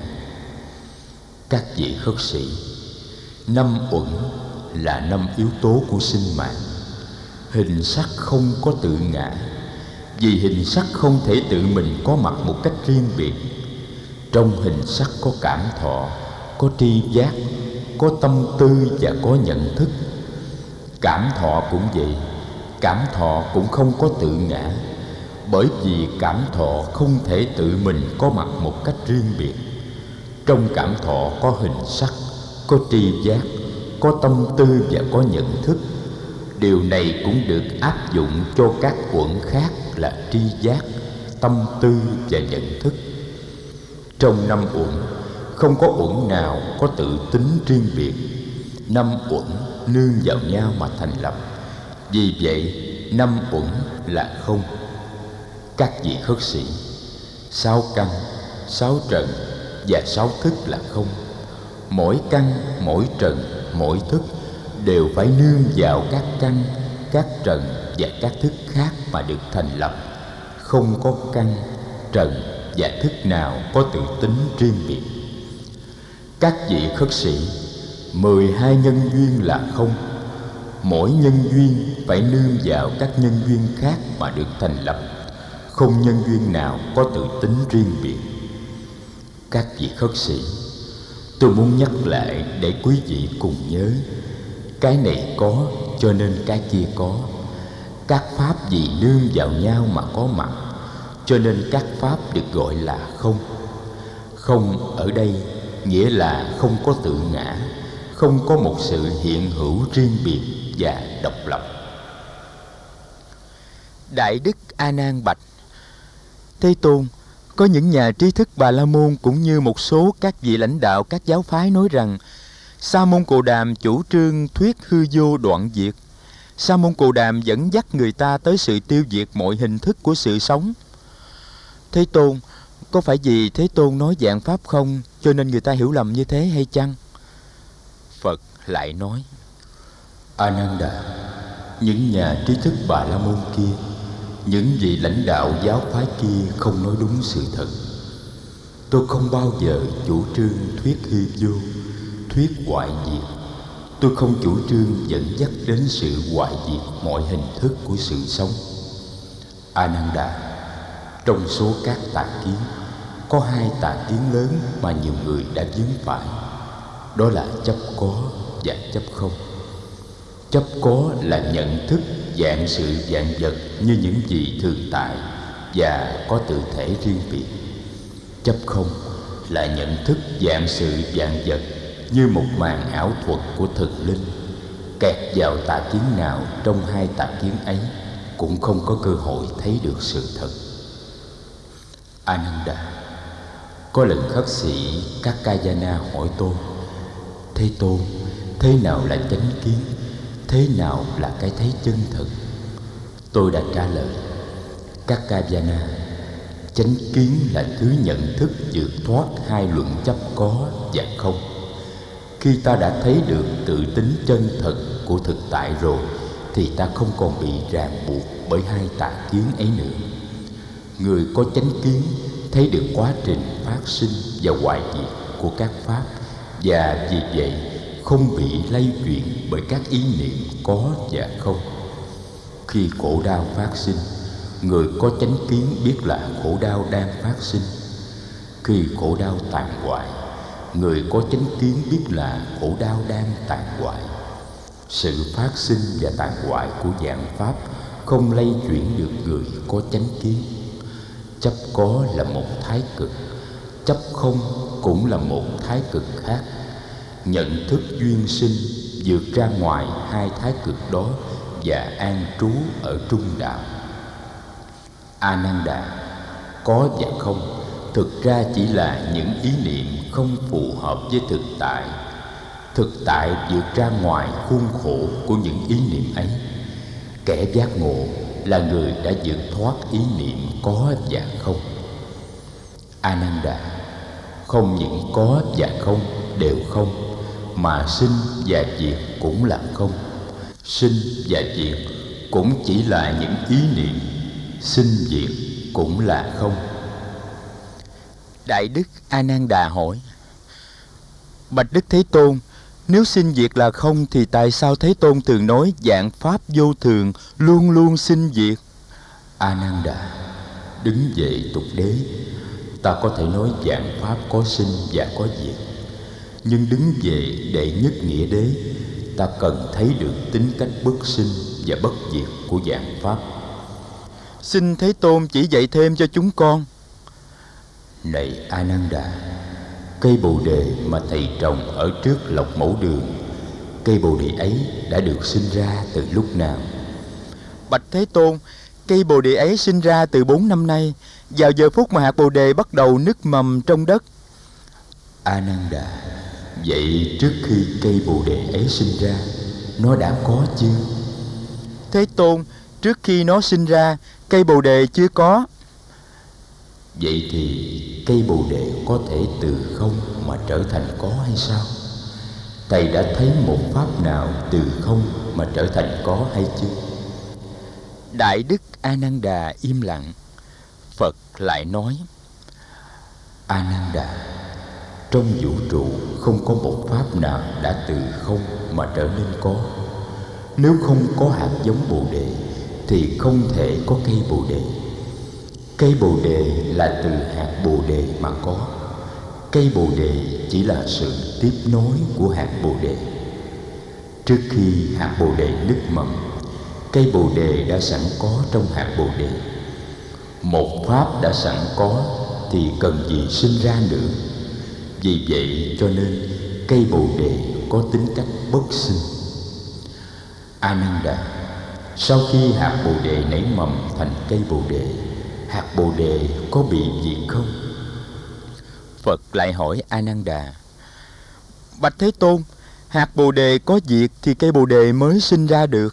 Các vị khất sĩ, 5 uẩn là 5 yếu tố của sinh mạng. Hình sắc không có tự ngã, vì hình sắc không thể tự mình có mặt một cách riêng biệt. Trong hình sắc có cảm thọ, có tri giác, có tâm tư và có nhận thức. Cảm thọ cũng vậy. Cảm thọ cũng không có tự ngã, bởi vì cảm thọ không thể tự mình có mặt một cách riêng biệt. Trong cảm thọ có hình sắc, có tri giác, có tâm tư và có nhận thức. Điều này cũng được áp dụng cho các uẩn khác là tri giác, tâm tư và nhận thức. Trong 5 uẩn, không có uẩn nào có tự tính riêng biệt. 5 uẩn nương vào nhau mà thành lập. Vì vậy, 5 uẩn là không. Các vị khất sĩ, 6 căn, 6 trần và 6 thức là không. Mỗi căn, mỗi trần, mỗi thức đều phải nương vào các căn, các trần và các thức khác mà được thành lập. Không có căn, trần và thức nào có tự tính riêng biệt. Các vị khất sĩ, 12 nhân duyên là không. mỗi nhân duyên phải nương vào các nhân duyên khác mà được thành lập, không nhân duyên nào có tự tính riêng biệt. Các vị khất sĩ, tôi muốn nhắc lại để quý vị cùng nhớ. Cái này có cho nên cái kia có. Các pháp vì nương vào nhau mà có mặt, cho nên các pháp được gọi là không. Không ở đây nghĩa là không có tự ngã, không có một sự hiện hữu riêng biệt và độc lập. Đại Đức A Nan bạch: Thế Tôn, có những nhà trí thức Bà La Môn cũng như một số các vị lãnh đạo các giáo phái nói rằng Sa môn Cồ Đàm chủ trương thuyết hư vô đoạn diệt. Sa môn Cồ Đàm dẫn dắt người ta tới sự tiêu diệt mọi hình thức của sự sống. Thế Tôn, có phải vì Thế Tôn nói dạng pháp không cho nên người ta hiểu lầm như thế hay chăng? Phật lại nói: A Nan Đà, những nhà trí thức Bà La Môn kia, những vị lãnh đạo giáo phái kia không nói đúng sự thật. Tôi không bao giờ chủ trương thuyết hư vô, thuyết hoại diệt. Tôi không chủ trương dẫn dắt đến sự hoại diệt mọi hình thức của sự sống. A Nan Đà, trong số các tà kiến, có hai tà kiến lớn mà nhiều người đã vướng phải. Đó là chấp có và chấp không. Chấp có là nhận thức dạng sự dạng vật như những gì thường tại và có tự thể riêng biệt. Chấp không là nhận thức dạng sự dạng vật như một màn ảo thuật của thực linh. Kẹt vào tà kiến nào trong hai tà kiến ấy cũng không có cơ hội thấy được sự thật. A Nan Đà, có lần khất sĩ Kaccayana hỏi tôi: Thế Tôn, thế nào là chánh kiến? Thế nào là cái thấy chân thật? Tôi đã trả lời: Kaccayana, chánh kiến là thứ nhận thức vượt thoát hai luận chấp có và không. Khi ta đã thấy được tự tính chân thật của thực tại rồi thì ta không còn bị ràng buộc bởi hai tà kiến ấy nữa. Người có chánh kiến thấy được quá trình phát sinh và hoại diệt của các pháp, và vì vậy không bị lay chuyển bởi các ý niệm có và không. Khi khổ đau phát sinh, người có chánh kiến biết là khổ đau đang phát sinh. Khi khổ đau tàn hoại, người có chánh kiến biết là khổ đau đang tàn hoại. Sự phát sinh và tàn hoại của dạng pháp không lay chuyển được người có chánh kiến. Chấp có là một thái cực, chấp không cũng là một thái cực khác. Nhận thức duyên sinh vượt ra ngoài hai thái cực đó và an trú ở trung đạo. A Nan Đà, có và không thực ra chỉ là những ý niệm không phù hợp với thực tại. Thực tại vượt ra ngoài khuôn khổ của những ý niệm ấy. Kẻ giác ngộ là người đã vượt thoát ý niệm có và không. A Nan Đà, không những có và không đều không, mà sinh và diệt cũng là không. Sinh và diệt cũng chỉ là những ý niệm, sinh diệt cũng là không. Đại Đức A Nan Đà hỏi: Bạch Đức Thế Tôn, nếu sinh diệt là không thì tại sao Thế Tôn thường nói dạng pháp vô thường luôn luôn sinh diệt? A Nan Đà, đứng về tục đế, ta có thể nói dạng pháp có sinh và có diệt. Nhưng đứng về đệ nhất nghĩa đế, ta cần thấy được tính cách bất sinh và bất diệt của dạng pháp. Xin Thế Tôn chỉ dạy thêm cho chúng con. Này A Nan Đà, cây bồ đề mà thầy trồng ở trước lộc mẫu đường, cây bồ đề ấy đã được sinh ra từ lúc nào? Bạch Thế Tôn, cây bồ đề ấy sinh ra từ 4 năm nay, vào giờ phút mà hạt bồ đề bắt đầu nứt mầm trong đất. A Nan Đà, vậy trước khi cây bồ đề ấy sinh ra, nó đã có chưa? Thế Tôn, trước khi nó sinh ra, cây bồ đề chưa có. Vậy thì cây bồ đề có thể từ không mà trở thành có hay sao? Thầy đã thấy một pháp nào từ không mà trở thành có hay chưa? Đại Đức A Nan Đà im lặng. Phật lại nói: A Nan Đà, trong vũ trụ không có một pháp nào đã từ không mà trở nên có. Nếu không có hạt giống Bồ Đề thì không thể có cây Bồ Đề. Cây Bồ Đề là từ hạt Bồ Đề mà có. Cây Bồ Đề chỉ là sự tiếp nối của hạt Bồ Đề. Trước khi hạt Bồ Đề nứt mầm, cây Bồ Đề đã sẵn có trong hạt Bồ Đề. Một pháp đã sẵn có thì cần gì sinh ra nữa. Vì vậy cho nên cây Bồ Đề có tính cách bất sinh. Ananda, sau khi hạt Bồ Đề nảy mầm thành cây Bồ Đề, hạt Bồ Đề có bị diệt không? Phật lại hỏi Ananda: Bạch Thế Tôn, hạt Bồ Đề có diệt thì cây Bồ Đề mới sinh ra được.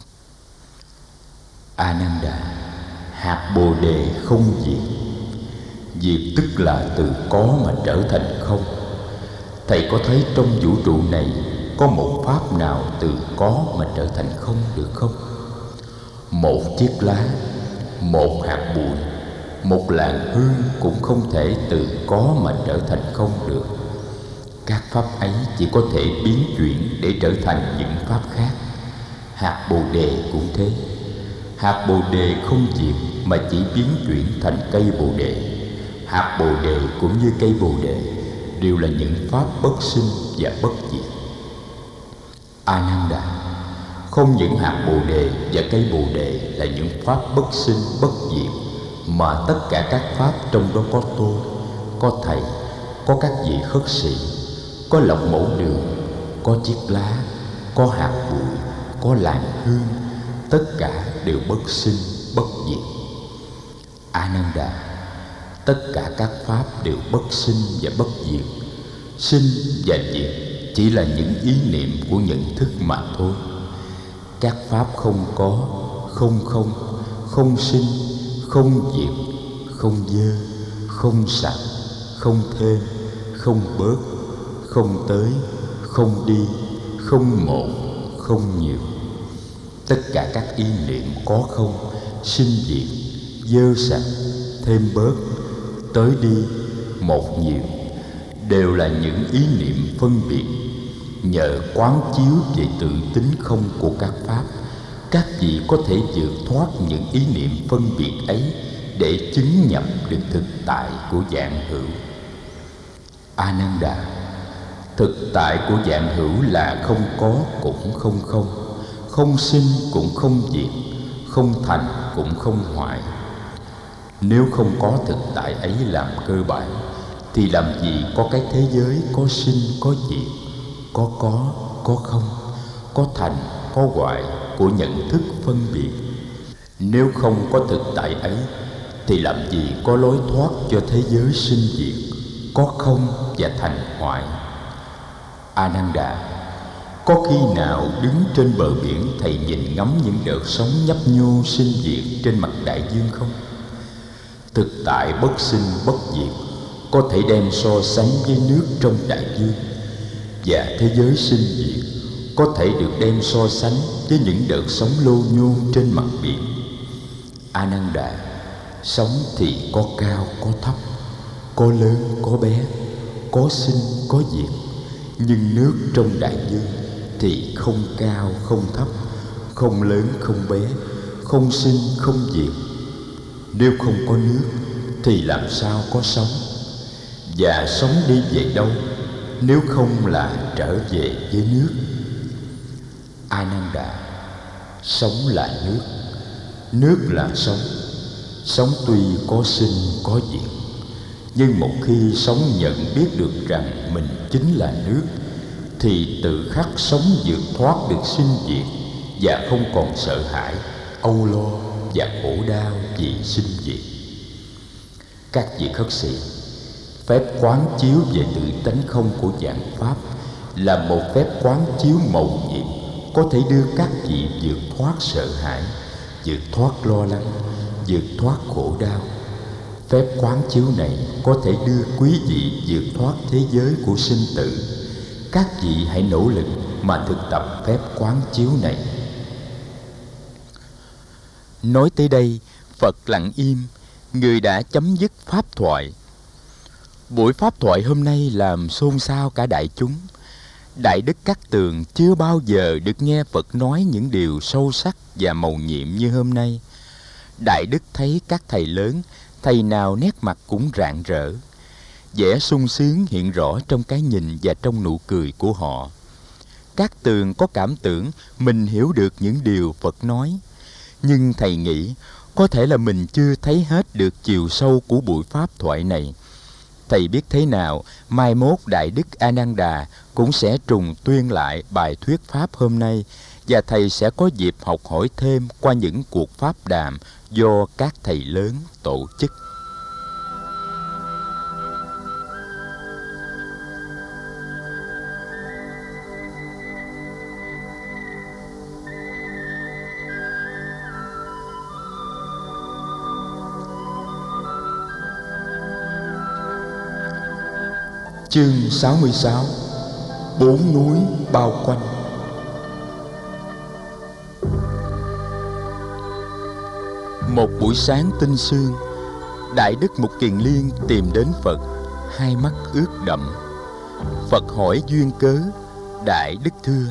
Ananda, hạt Bồ Đề không diệt. Diệt tức là từ có mà trở thành không. Thầy có thấy trong vũ trụ này có một pháp nào từ có mà trở thành không được không? Một chiếc lá, một hạt bụi, một làn hương cũng không thể từ có mà trở thành không được. Các pháp ấy chỉ có thể biến chuyển để trở thành những pháp khác. Hạt Bồ Đề cũng thế. Hạt Bồ Đề không diệt mà chỉ biến chuyển thành cây Bồ Đề. Hạt Bồ Đề cũng như cây Bồ Đề đều là những pháp bất sinh và bất diệt. Ananda, không những hạt Bồ Đề và cây Bồ Đề là những pháp bất sinh bất diệt, mà tất cả các pháp trong đó có tôi, có thầy, có các vị khất sĩ, có lộc mẫu đường, có chiếc lá, có hạt bụi, có làn hương, tất cả đều bất sinh bất diệt. Ananda, tất cả các pháp đều bất sinh và bất diệt. Sinh và diệt chỉ là những ý niệm của nhận thức mà thôi. Các pháp không có, không sinh, không diệt, không dơ, không sạch, không thêm, không bớt, không tới, không đi, không một, không nhiều. Tất cả các ý niệm có không, sinh diệt, dơ sạch, thêm bớt, tới đi, một nhiều đều là những ý niệm phân biệt. Nhờ quán chiếu về tự tính không của các pháp, các vị có thể vượt thoát những ý niệm phân biệt ấy để chứng nhập được thực tại của vạn hữu. Ananda, thực tại của vạn hữu là không có cũng không, không sinh cũng không diệt, không thành cũng không hoại. Nếu không có thực tại ấy làm cơ bản thì làm gì có cái thế giới có sinh có diệt, có không, có thành có hoại của nhận thức phân biệt. Nếu không có thực tại ấy thì làm gì có lối thoát cho thế giới sinh diệt, có không và thành hoại. Ananda, có khi nào đứng trên bờ biển thầy nhìn ngắm những đợt sóng nhấp nhô sinh diệt trên mặt đại dương không? Thực tại bất sinh bất diệt có thể đem so sánh với nước trong đại dương, và thế giới sinh diệt có thể được đem so sánh với những đợt sóng lô nhô trên mặt biển. Ananda, sóng thì có cao có thấp, có lớn có bé, có sinh có diệt, nhưng nước trong đại dương thì không cao không thấp, không lớn không bé, không sinh không diệt. Nếu không có nước thì làm sao có sóng? Và sóng đi về đâu nếu không là trở về với nước? Ananda, sóng là nước, nước là sóng. Sóng tuy có sinh có diệt, nhưng một khi sóng nhận biết được rằng mình chính là nước thì tự khắc sóng vượt thoát được sinh diệt và không còn sợ hãi, âu lo và khổ đau vì sinh diệt. Các vị khất sĩ, phép quán chiếu về tự tánh không của vạn pháp là một phép quán chiếu mầu nhiệm, có thể đưa các vị vượt thoát sợ hãi, vượt thoát lo lắng, vượt thoát khổ đau. Phép quán chiếu này có thể đưa quý vị vượt thoát thế giới của sinh tử. Các vị hãy nỗ lực mà thực tập phép quán chiếu này. Nói tới đây, Phật lặng im, người đã chấm dứt pháp thoại. Buổi pháp thoại hôm nay làm xôn xao cả đại chúng. Đại Đức Cát Tường chưa bao giờ được nghe Phật nói những điều sâu sắc và mầu nhiệm như hôm nay. Đại Đức thấy các thầy lớn, thầy nào nét mặt cũng rạng rỡ. Vẻ sung sướng hiện rõ trong cái nhìn và trong nụ cười của họ. Cát Tường có cảm tưởng mình hiểu được những điều Phật nói. Nhưng thầy nghĩ có thể là mình chưa thấy hết được chiều sâu của buổi pháp thoại này. Thầy biết thế nào, mai mốt Đại Đức A Nan Đà cũng sẽ trùng tuyên lại bài thuyết pháp hôm nay, và thầy sẽ có dịp học hỏi thêm qua những cuộc pháp đàm do các thầy lớn tổ chức. Chương 66. Bốn núi bao quanh. Một buổi sáng tinh sương, Đại Đức Mục Kiền Liên tìm đến Phật, hai mắt ướt đẫm. Phật hỏi duyên cớ. Đại Đức thưa: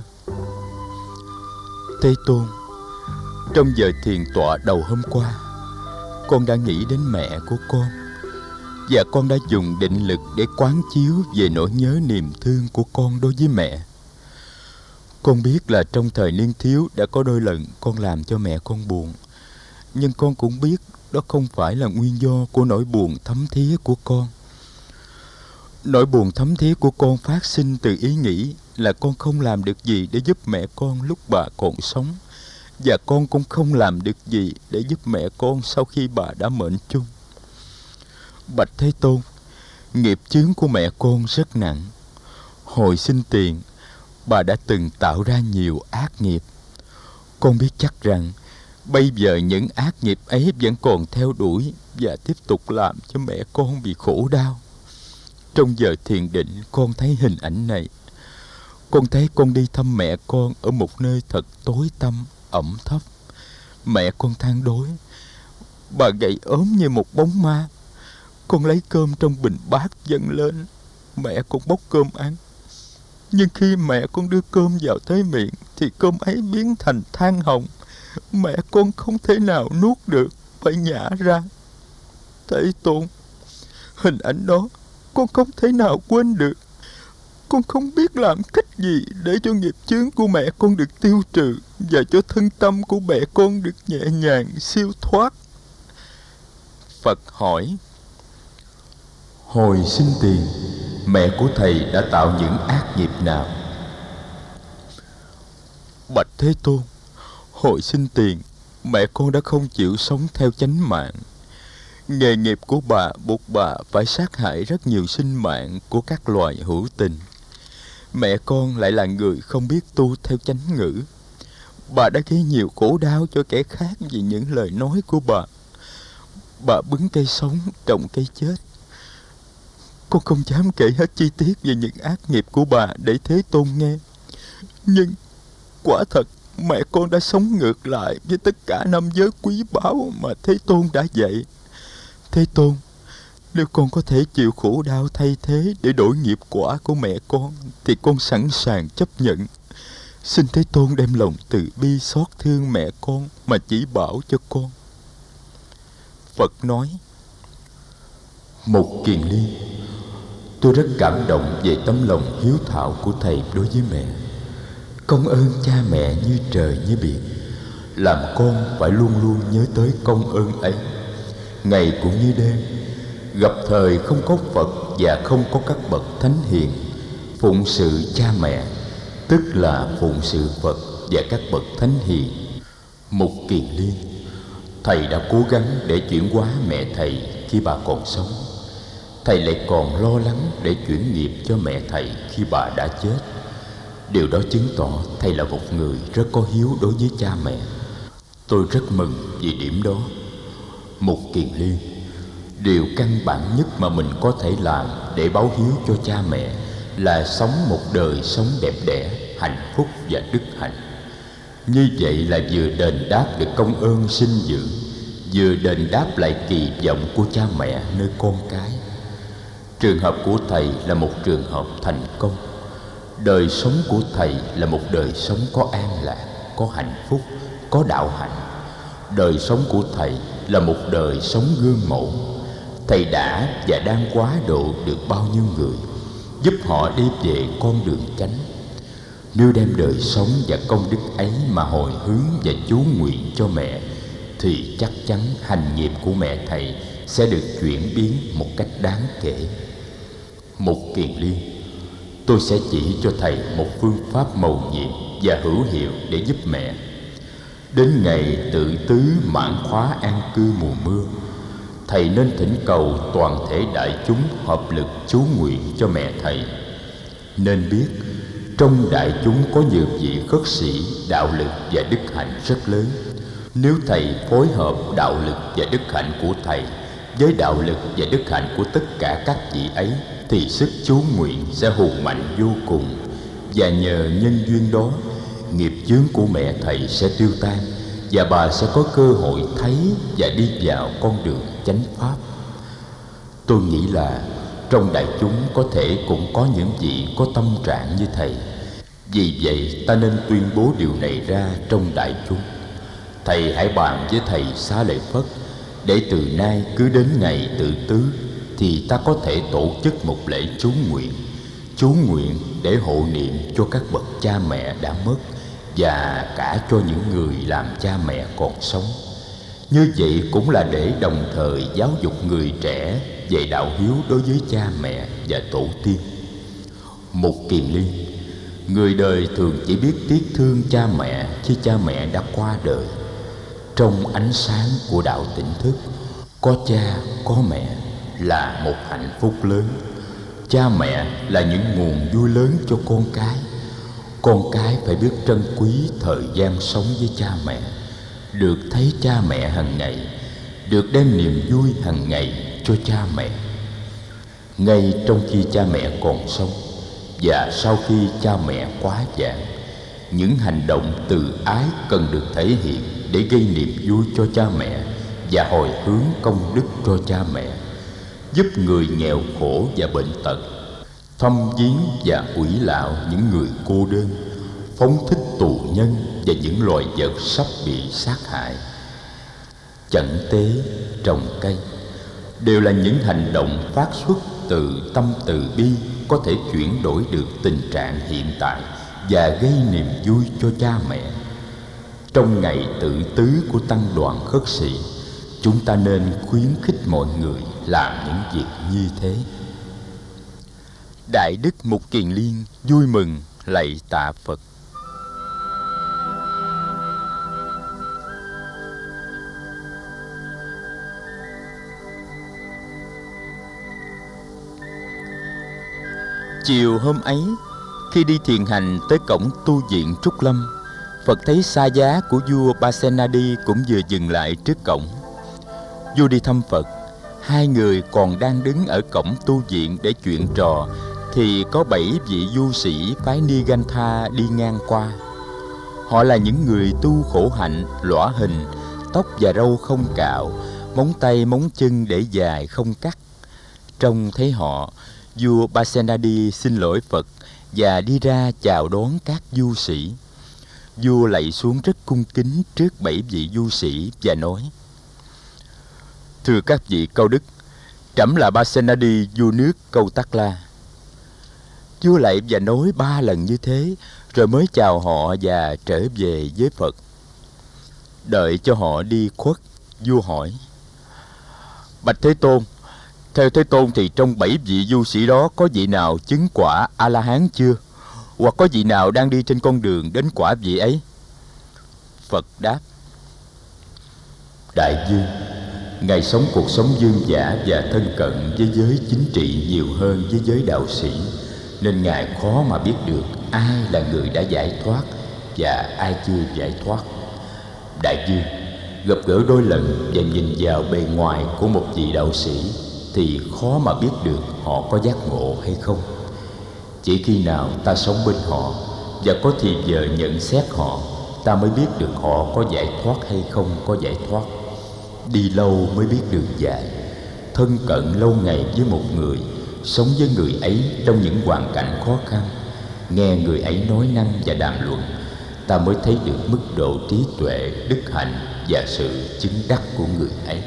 Thế Tôn, trong giờ thiền tọa đầu hôm qua, con đã nghĩ đến mẹ của con, và con đã dùng định lực để quán chiếu về nỗi nhớ niềm thương của con đối với mẹ. Con biết là trong thời niên thiếu đã có đôi lần con làm cho mẹ con buồn, nhưng con cũng biết đó không phải là nguyên do của nỗi buồn thấm thía của con. Nỗi buồn thấm thía của con phát sinh từ ý nghĩ là con không làm được gì để giúp mẹ con lúc bà còn sống, và con cũng không làm được gì để giúp mẹ con sau khi bà đã mệnh chung. Bạch Thế Tôn, nghiệp chướng của mẹ con rất nặng. Hồi sinh tiền, bà đã từng tạo ra nhiều ác nghiệp. Con biết chắc rằng bây giờ những ác nghiệp ấy vẫn còn theo đuổi và tiếp tục làm cho mẹ con bị khổ đau. Trong giờ thiền định, con thấy hình ảnh này. Con thấy con đi thăm mẹ con ở một nơi thật tối tăm, ẩm thấp. Mẹ con than đói, bà gầy ốm như một bóng ma. Con lấy cơm trong bình bát dâng lên, mẹ con bốc cơm ăn. Nhưng khi mẹ con đưa cơm vào tới miệng thì cơm ấy biến thành than hồng. Mẹ con không thể nào nuốt được, phải nhả ra. Thế Tôn, hình ảnh đó con không thể nào quên được. Con không biết làm cách gì để cho nghiệp chướng của mẹ con được tiêu trừ, và cho thân tâm của mẹ con được nhẹ nhàng siêu thoát. Phật hỏi: Hồi sinh tiền, mẹ của thầy đã tạo những ác nghiệp nào? Bạch Thế Tôn, hồi sinh tiền, mẹ con đã không chịu sống theo chánh mạng. Nghề nghiệp của bà buộc bà phải sát hại rất nhiều sinh mạng của các loài hữu tình. Mẹ con lại là người không biết tu theo chánh ngữ. Bà đã gây nhiều khổ đau cho kẻ khác vì những lời nói của bà. Bà bứng cây sống, trồng cây chết. Con không dám kể hết chi tiết về những ác nghiệp của bà để Thế Tôn nghe. Nhưng quả thật mẹ con đã sống ngược lại với tất cả năm giới quý báu mà Thế Tôn đã dạy. Thế Tôn, nếu con có thể chịu khổ đau thay thế để đổi nghiệp quả của mẹ con, thì con sẵn sàng chấp nhận. Xin Thế Tôn đem lòng từ bi xót thương mẹ con mà chỉ bảo cho con. Phật nói: Mục Kiền Liên, tôi rất cảm động về tấm lòng hiếu thảo của thầy đối với mẹ. Công ơn cha mẹ như trời như biển, làm con phải luôn luôn nhớ tới công ơn ấy. Ngày cũng như đêm, gặp thời không có Phật và không có các bậc thánh hiền, phụng sự cha mẹ tức là phụng sự Phật và các bậc thánh hiền. Mục Kiền Liên, thầy đã cố gắng để chuyển hóa mẹ thầy khi bà còn sống. Thầy lại còn lo lắng để chuyển nghiệp cho mẹ thầy khi bà đã chết. Điều đó chứng tỏ thầy là một người rất có hiếu đối với cha mẹ. Tôi rất mừng vì điểm đó. Mục Kiền Liên, điều căn bản nhất mà mình có thể làm để báo hiếu cho cha mẹ là sống một đời sống đẹp đẽ, hạnh phúc và đức hạnh. Như vậy là vừa đền đáp được công ơn sinh dưỡng, vừa đền đáp lại kỳ vọng của cha mẹ nơi con cái. Trường hợp của thầy là một trường hợp thành công. Đời sống của thầy là một đời sống có an lạc, có hạnh phúc, có đạo hạnh. Đời sống của thầy là một đời sống gương mẫu. Thầy đã và đang quá độ được bao nhiêu người, giúp họ đi về con đường chánh. Nếu đem đời sống và công đức ấy mà hồi hướng và chú nguyện cho mẹ, thì chắc chắn hành nghiệp của mẹ thầy sẽ được chuyển biến một cách đáng kể. Mục Kiền Liên, tôi sẽ chỉ cho thầy một phương pháp mầu nhiệm và hữu hiệu để giúp mẹ. Đến ngày tự tứ mãn khóa an cư mùa mưa, thầy nên thỉnh cầu toàn thể đại chúng hợp lực chú nguyện cho mẹ thầy. Nên biết trong đại chúng có nhiều vị khất sĩ đạo lực và đức hạnh rất lớn. Nếu thầy phối hợp đạo lực và đức hạnh của thầy với đạo lực và đức hạnh của tất cả các vị ấy, thì sức chú nguyện sẽ hùng mạnh vô cùng. Và nhờ nhân duyên đó, nghiệp chướng của mẹ thầy sẽ tiêu tan, và bà sẽ có cơ hội thấy và đi vào con đường chánh pháp. Tôi nghĩ là trong đại chúng có thể cũng có những vị có tâm trạng như thầy. Vì vậy ta nên tuyên bố điều này ra trong đại chúng. Thầy hãy bàn với thầy Xá Lợi Phất, để từ nay cứ đến ngày tự tứ thì ta có thể tổ chức một lễ chú nguyện. Chú nguyện để hộ niệm cho các bậc cha mẹ đã mất, và cả cho những người làm cha mẹ còn sống. Như vậy cũng là để đồng thời giáo dục người trẻ về đạo hiếu đối với cha mẹ và tổ tiên. Mục Kiền Liên, người đời thường chỉ biết tiếc thương cha mẹ khi cha mẹ đã qua đời. Trong ánh sáng của đạo tỉnh thức, có cha có mẹ là một hạnh phúc lớn. Cha mẹ là những nguồn vui lớn cho con cái. Con cái phải biết trân quý thời gian sống với cha mẹ, được thấy cha mẹ hàng ngày, được đem niềm vui hàng ngày cho cha mẹ. Ngay trong khi cha mẹ còn sống và sau khi cha mẹ quá giảng, những hành động từ ái cần được thể hiện để gây niềm vui cho cha mẹ và hồi hướng công đức cho cha mẹ, giúp người nghèo khổ và bệnh tật, thăm viếng và ủy lạo những người cô đơn, phóng thích tù nhân và những loài vật sắp bị sát hại. Chẩn tế, trồng cây đều là những hành động phát xuất từ tâm từ bi, có thể chuyển đổi được tình trạng hiện tại và gây niềm vui cho cha mẹ. Trong ngày tự tứ của tăng đoàn khất sĩ, chúng ta nên khuyến khích mọi người làm những việc như thế. Đại đức Mục Kiền Liên vui mừng lạy tạ Phật. Chiều hôm ấy, khi đi thiền hành tới cổng tu viện Trúc Lâm, Phật thấy xa giá của vua Pasenadi cũng vừa dừng lại trước cổng. Vua đi thăm Phật, hai người còn đang đứng ở cổng tu viện để chuyện trò, thì có 7 vị du sĩ phái Nigantha đi ngang qua. Họ là những người tu khổ hạnh, lõa hình, tóc và râu không cạo, móng tay móng chân để dài không cắt. Trông thấy họ, vua Pasenadi xin lỗi Phật và đi ra chào đón các du sĩ. Vua lạy xuống rất cung kính trước 7 vị du sĩ và nói: Thưa các vị cao đức, trẫm là Pasenadi, vua nước Câu Tắc La. Vua lạy và nói 3 lần như thế, rồi mới chào họ và trở về với Phật. Đợi cho họ đi khuất, vua hỏi: Bạch Thế Tôn, theo Thế Tôn thì trong 7 vị du sĩ đó có vị nào chứng quả A-la-hán chưa? Hoặc có vị nào đang đi trên con đường đến quả vị ấy? Phật đáp: Đại vương, Ngài sống cuộc sống dương dã và thân cận với giới chính trị nhiều hơn với giới đạo sĩ, nên Ngài khó mà biết được ai là người đã giải thoát và ai chưa giải thoát. Đại vương, gặp gỡ đôi lần và nhìn vào bề ngoài của một vị đạo sĩ thì khó mà biết được họ có giác ngộ hay không. Chỉ khi nào ta sống bên họ và có thì giờ nhận xét họ, ta mới biết được họ có giải thoát hay không có giải thoát. Đi lâu mới biết đường dài. Thân cận lâu ngày với một người, sống với người ấy trong những hoàn cảnh khó khăn, nghe người ấy nói năng và đàm luận, ta mới thấy được mức độ trí tuệ, đức hạnh và sự chứng đắc của người ấy.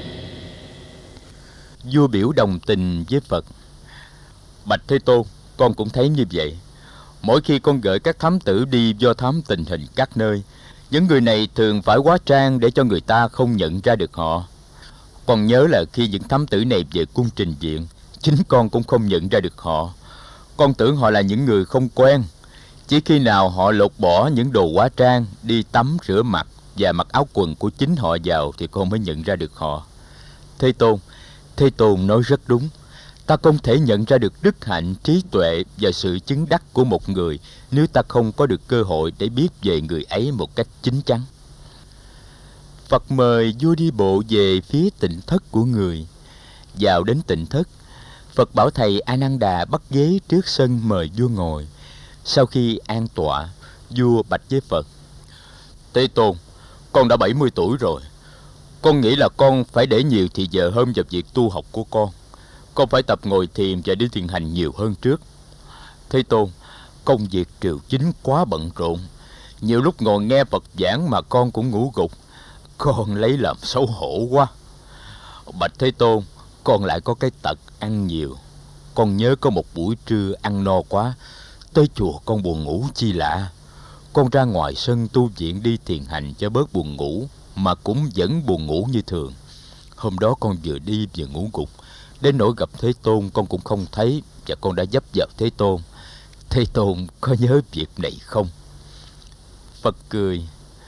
Vua biểu đồng tình với Phật. Bạch Thế Tôn, con cũng thấy như vậy. Mỗi khi con gửi các thám tử đi do thám tình hình các nơi, những người này thường phải hóa trang để cho người ta không nhận ra được họ. Con nhớ là khi những thám tử này về cung trình diện, chính con cũng không nhận ra được họ. Con tưởng họ là những người không quen. Chỉ khi nào họ lột bỏ những đồ hóa trang, đi tắm rửa mặt và mặc áo quần của chính họ vào thì con mới nhận ra được họ. Thế Tôn nói rất đúng. Ta không thể nhận ra được đức hạnh, trí tuệ và sự chứng đắc của một người nếu ta không có được cơ hội để biết về người ấy một cách chính chắn. Phật mời vua đi bộ về phía tịnh thất của người. Vào đến tịnh thất, Phật bảo thầy A Nan Đà bắt ghế trước sân mời vua ngồi. Sau khi an tọa, vua bạch với Phật: Thế Tôn, con đã 70 tuổi rồi. Con nghĩ là con phải để nhiều thì giờ hơn vào việc tu học của con. Con phải tập ngồi thiền và đi thiền hành nhiều hơn trước. Thế Tôn, công việc triều chính quá bận rộn. Nhiều lúc ngồi nghe Phật giảng mà con cũng ngủ gục. Con lấy làm xấu hổ quá. Bạch Thế Tôn, con lại có cái tật ăn nhiều. Con nhớ có một buổi trưa ăn no quá, tới chùa con buồn ngủ chi lạ. Con ra ngoài sân tu viện đi thiền hành cho bớt buồn ngủ, mà cũng vẫn buồn ngủ như thường. Hôm đó con vừa đi vừa ngủ gục, đến nỗi gặp Thế Tôn con cũng không thấy, và con đã vấp vào Thế Tôn. Thế Tôn có nhớ việc này không? Phật cười: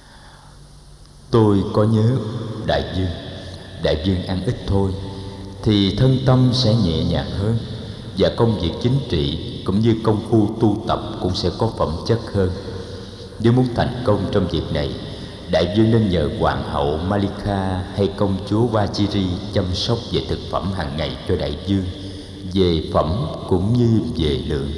Tôi có nhớ, đại vương. Đại vương ăn ít thôi thì thân tâm sẽ nhẹ nhàng hơn, và công việc chính trị cũng như công phu tu tập cũng sẽ có phẩm chất hơn. Nếu muốn thành công trong việc này, đại vương nên nhờ hoàng hậu Malika hay công chúa Vajiri chăm sóc về thực phẩm hàng ngày cho đại vương, về phẩm cũng như về lượng.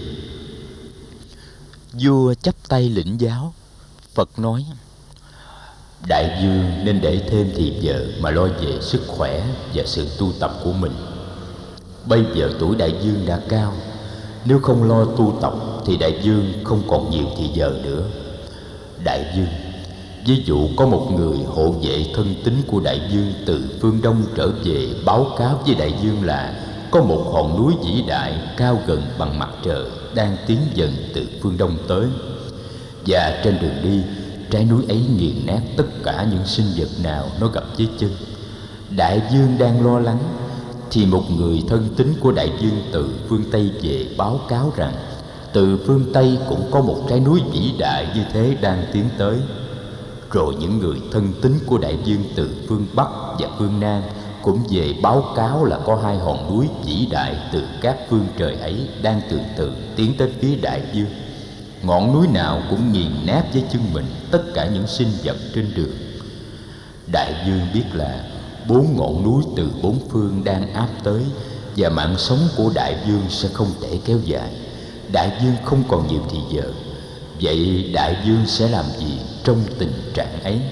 Vua chắp tay lĩnh giáo. Phật nói: Đại vương nên để thêm thì giờ mà lo về sức khỏe và sự tu tập của mình. Bây giờ tuổi đại vương đã cao, nếu không lo tu tập thì đại vương không còn nhiều thì giờ nữa. Đại vương, ví dụ có một người hộ vệ thân tín của đại vương từ phương Đông trở về báo cáo với đại vương là có một hòn núi vĩ đại cao gần bằng mặt trời đang tiến dần từ phương Đông tới, và trên đường đi, trái núi ấy nghiền nát tất cả những sinh vật nào nó gặp dưới chân. Đại vương đang lo lắng thì một người thân tín của đại vương từ phương Tây về báo cáo rằng từ phương Tây cũng có một trái núi vĩ đại như thế đang tiến tới. Rồi những người thân tín của đại vương từ phương Bắc và phương Nam cũng về báo cáo là có hai hòn núi vĩ đại từ các phương trời ấy đang từ từ tiến tới phía đại vương. Ngọn núi nào cũng nghiền nát với chân mình tất cả những sinh vật trên đường. Đại vương biết là 4 ngọn núi từ 4 phương đang áp tới, và mạng sống của đại vương sẽ không thể kéo dài. Đại vương không còn nhiều thì giờ. Vậy đại vương sẽ làm gì trong tình trạng ấy?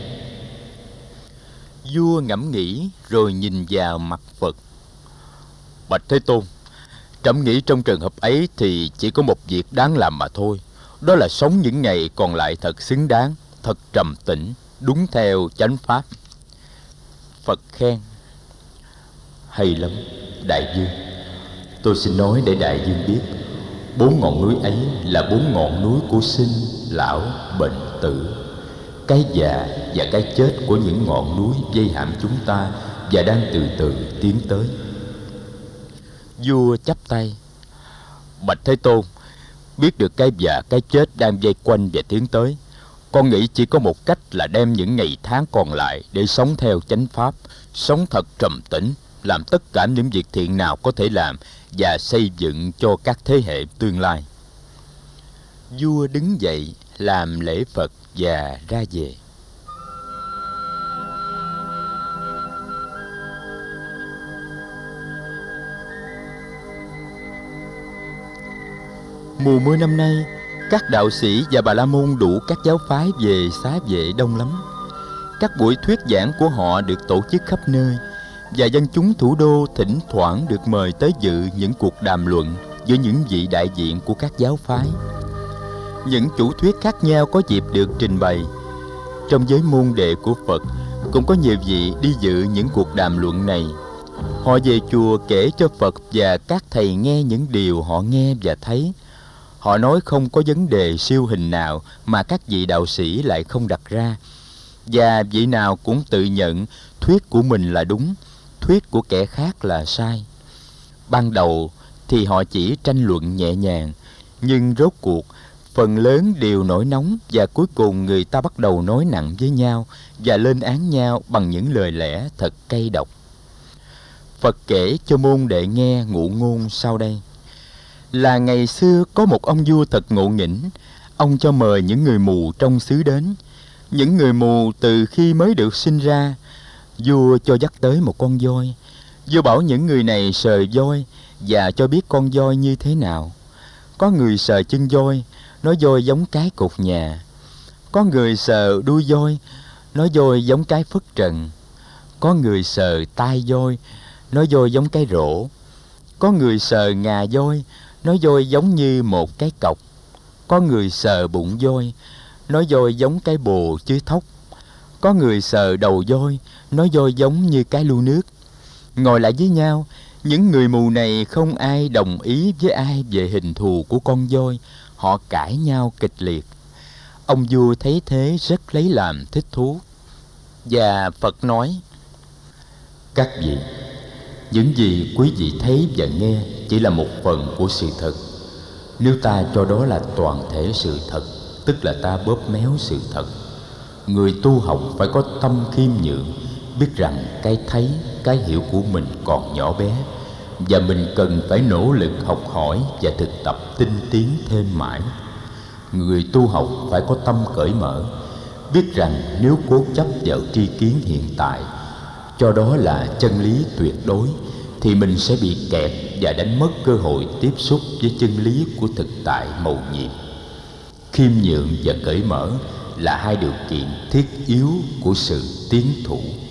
Vua ngẫm nghĩ rồi nhìn vào mặt Phật. Bạch Thế Tôn, trẫm nghĩ trong trường hợp ấy thì chỉ có một việc đáng làm mà thôi. Đó là sống những ngày còn lại thật xứng đáng, thật trầm tĩnh, đúng theo chánh pháp. Phật khen: Hay lắm, đại vương. Tôi xin nói để đại vương biết, 4 ngọn núi ấy là 4 ngọn núi của sinh, lão, bệnh, tử. Cái già và cái chết của những ngọn núi vây hãm chúng ta và đang từ từ tiến tới. Vua chắp tay: Bạch Thế Tôn, biết được cái già cái chết đang vây quanh và tiến tới, con nghĩ chỉ có một cách là đem những ngày tháng còn lại để sống theo chánh pháp, sống thật trầm tĩnh, làm tất cả những việc thiện nào có thể làm và xây dựng cho các thế hệ tương lai. Vua đứng dậy làm lễ Phật và ra về. Mùa mưa năm nay, các đạo sĩ và bà la môn đủ các giáo phái về xá vệ đông lắm. Các buổi thuyết giảng của họ được tổ chức khắp nơi, và dân chúng thủ đô thỉnh thoảng được mời tới dự những cuộc đàm luận với những vị đại diện của các giáo phái. những chủ thuyết khác nhau có dịp được trình bày. Trong giới môn đệ của Phật cũng có nhiều vị đi dự những cuộc đàm luận này. Họ về chùa kể cho Phật và các thầy nghe những điều họ nghe và thấy. Họ nói không có vấn đề siêu hình nào mà các vị đạo sĩ lại không đặt ra, và vị nào cũng tự nhận thuyết của mình là đúng, thuyết của kẻ khác là sai. Ban đầu thì họ chỉ tranh luận nhẹ nhàng, nhưng rốt cuộc phần lớn đều nổi nóng, và cuối cùng người ta bắt đầu nói nặng với nhau và lên án nhau bằng những lời lẽ thật cay độc. Phật kể cho môn đệ nghe ngụ ngôn sau đây. Là ngày xưa có một ông vua thật ngộ nghĩnh. Ông cho mời những người mù trong xứ đến. Những người mù từ khi mới được sinh ra, vua cho dắt tới một con voi. Vua bảo những người này sờ voi và cho biết con voi như thế nào. Có người sờ chân voi, nói voi giống cái cột nhà. Có người sờ đuôi voi, nói voi giống cái phất trần. Có người sờ tai voi, nói voi giống cái rổ. Có người sờ ngà voi, nói voi giống như một cái cọc. Có người sờ bụng voi, nói voi giống cái bồ chứ thóc. Có người sờ đầu voi, nói voi giống như cái lu nước. Ngồi lại với nhau, những người mù này không ai đồng ý với ai về hình thù của con voi. Họ cãi nhau kịch liệt. Ông vua thấy thế rất lấy làm thích thú. Và Phật nói: Các vị, những gì quý vị thấy và nghe chỉ là một phần của sự thật. Nếu ta cho đó là toàn thể sự thật, tức là ta bóp méo sự thật. Người tu học phải có tâm khiêm nhượng, biết rằng cái thấy, cái hiểu của mình còn nhỏ bé, và mình cần phải nỗ lực học hỏi và thực tập tinh tiến thêm mãi. Người tu học phải có tâm cởi mở, biết rằng nếu cố chấp vào tri kiến hiện tại, cho đó là chân lý tuyệt đối, thì mình sẽ bị kẹt và đánh mất cơ hội tiếp xúc với chân lý của thực tại mầu nhiệm. Khiêm nhượng và cởi mở là hai điều kiện thiết yếu của sự tiến thủ.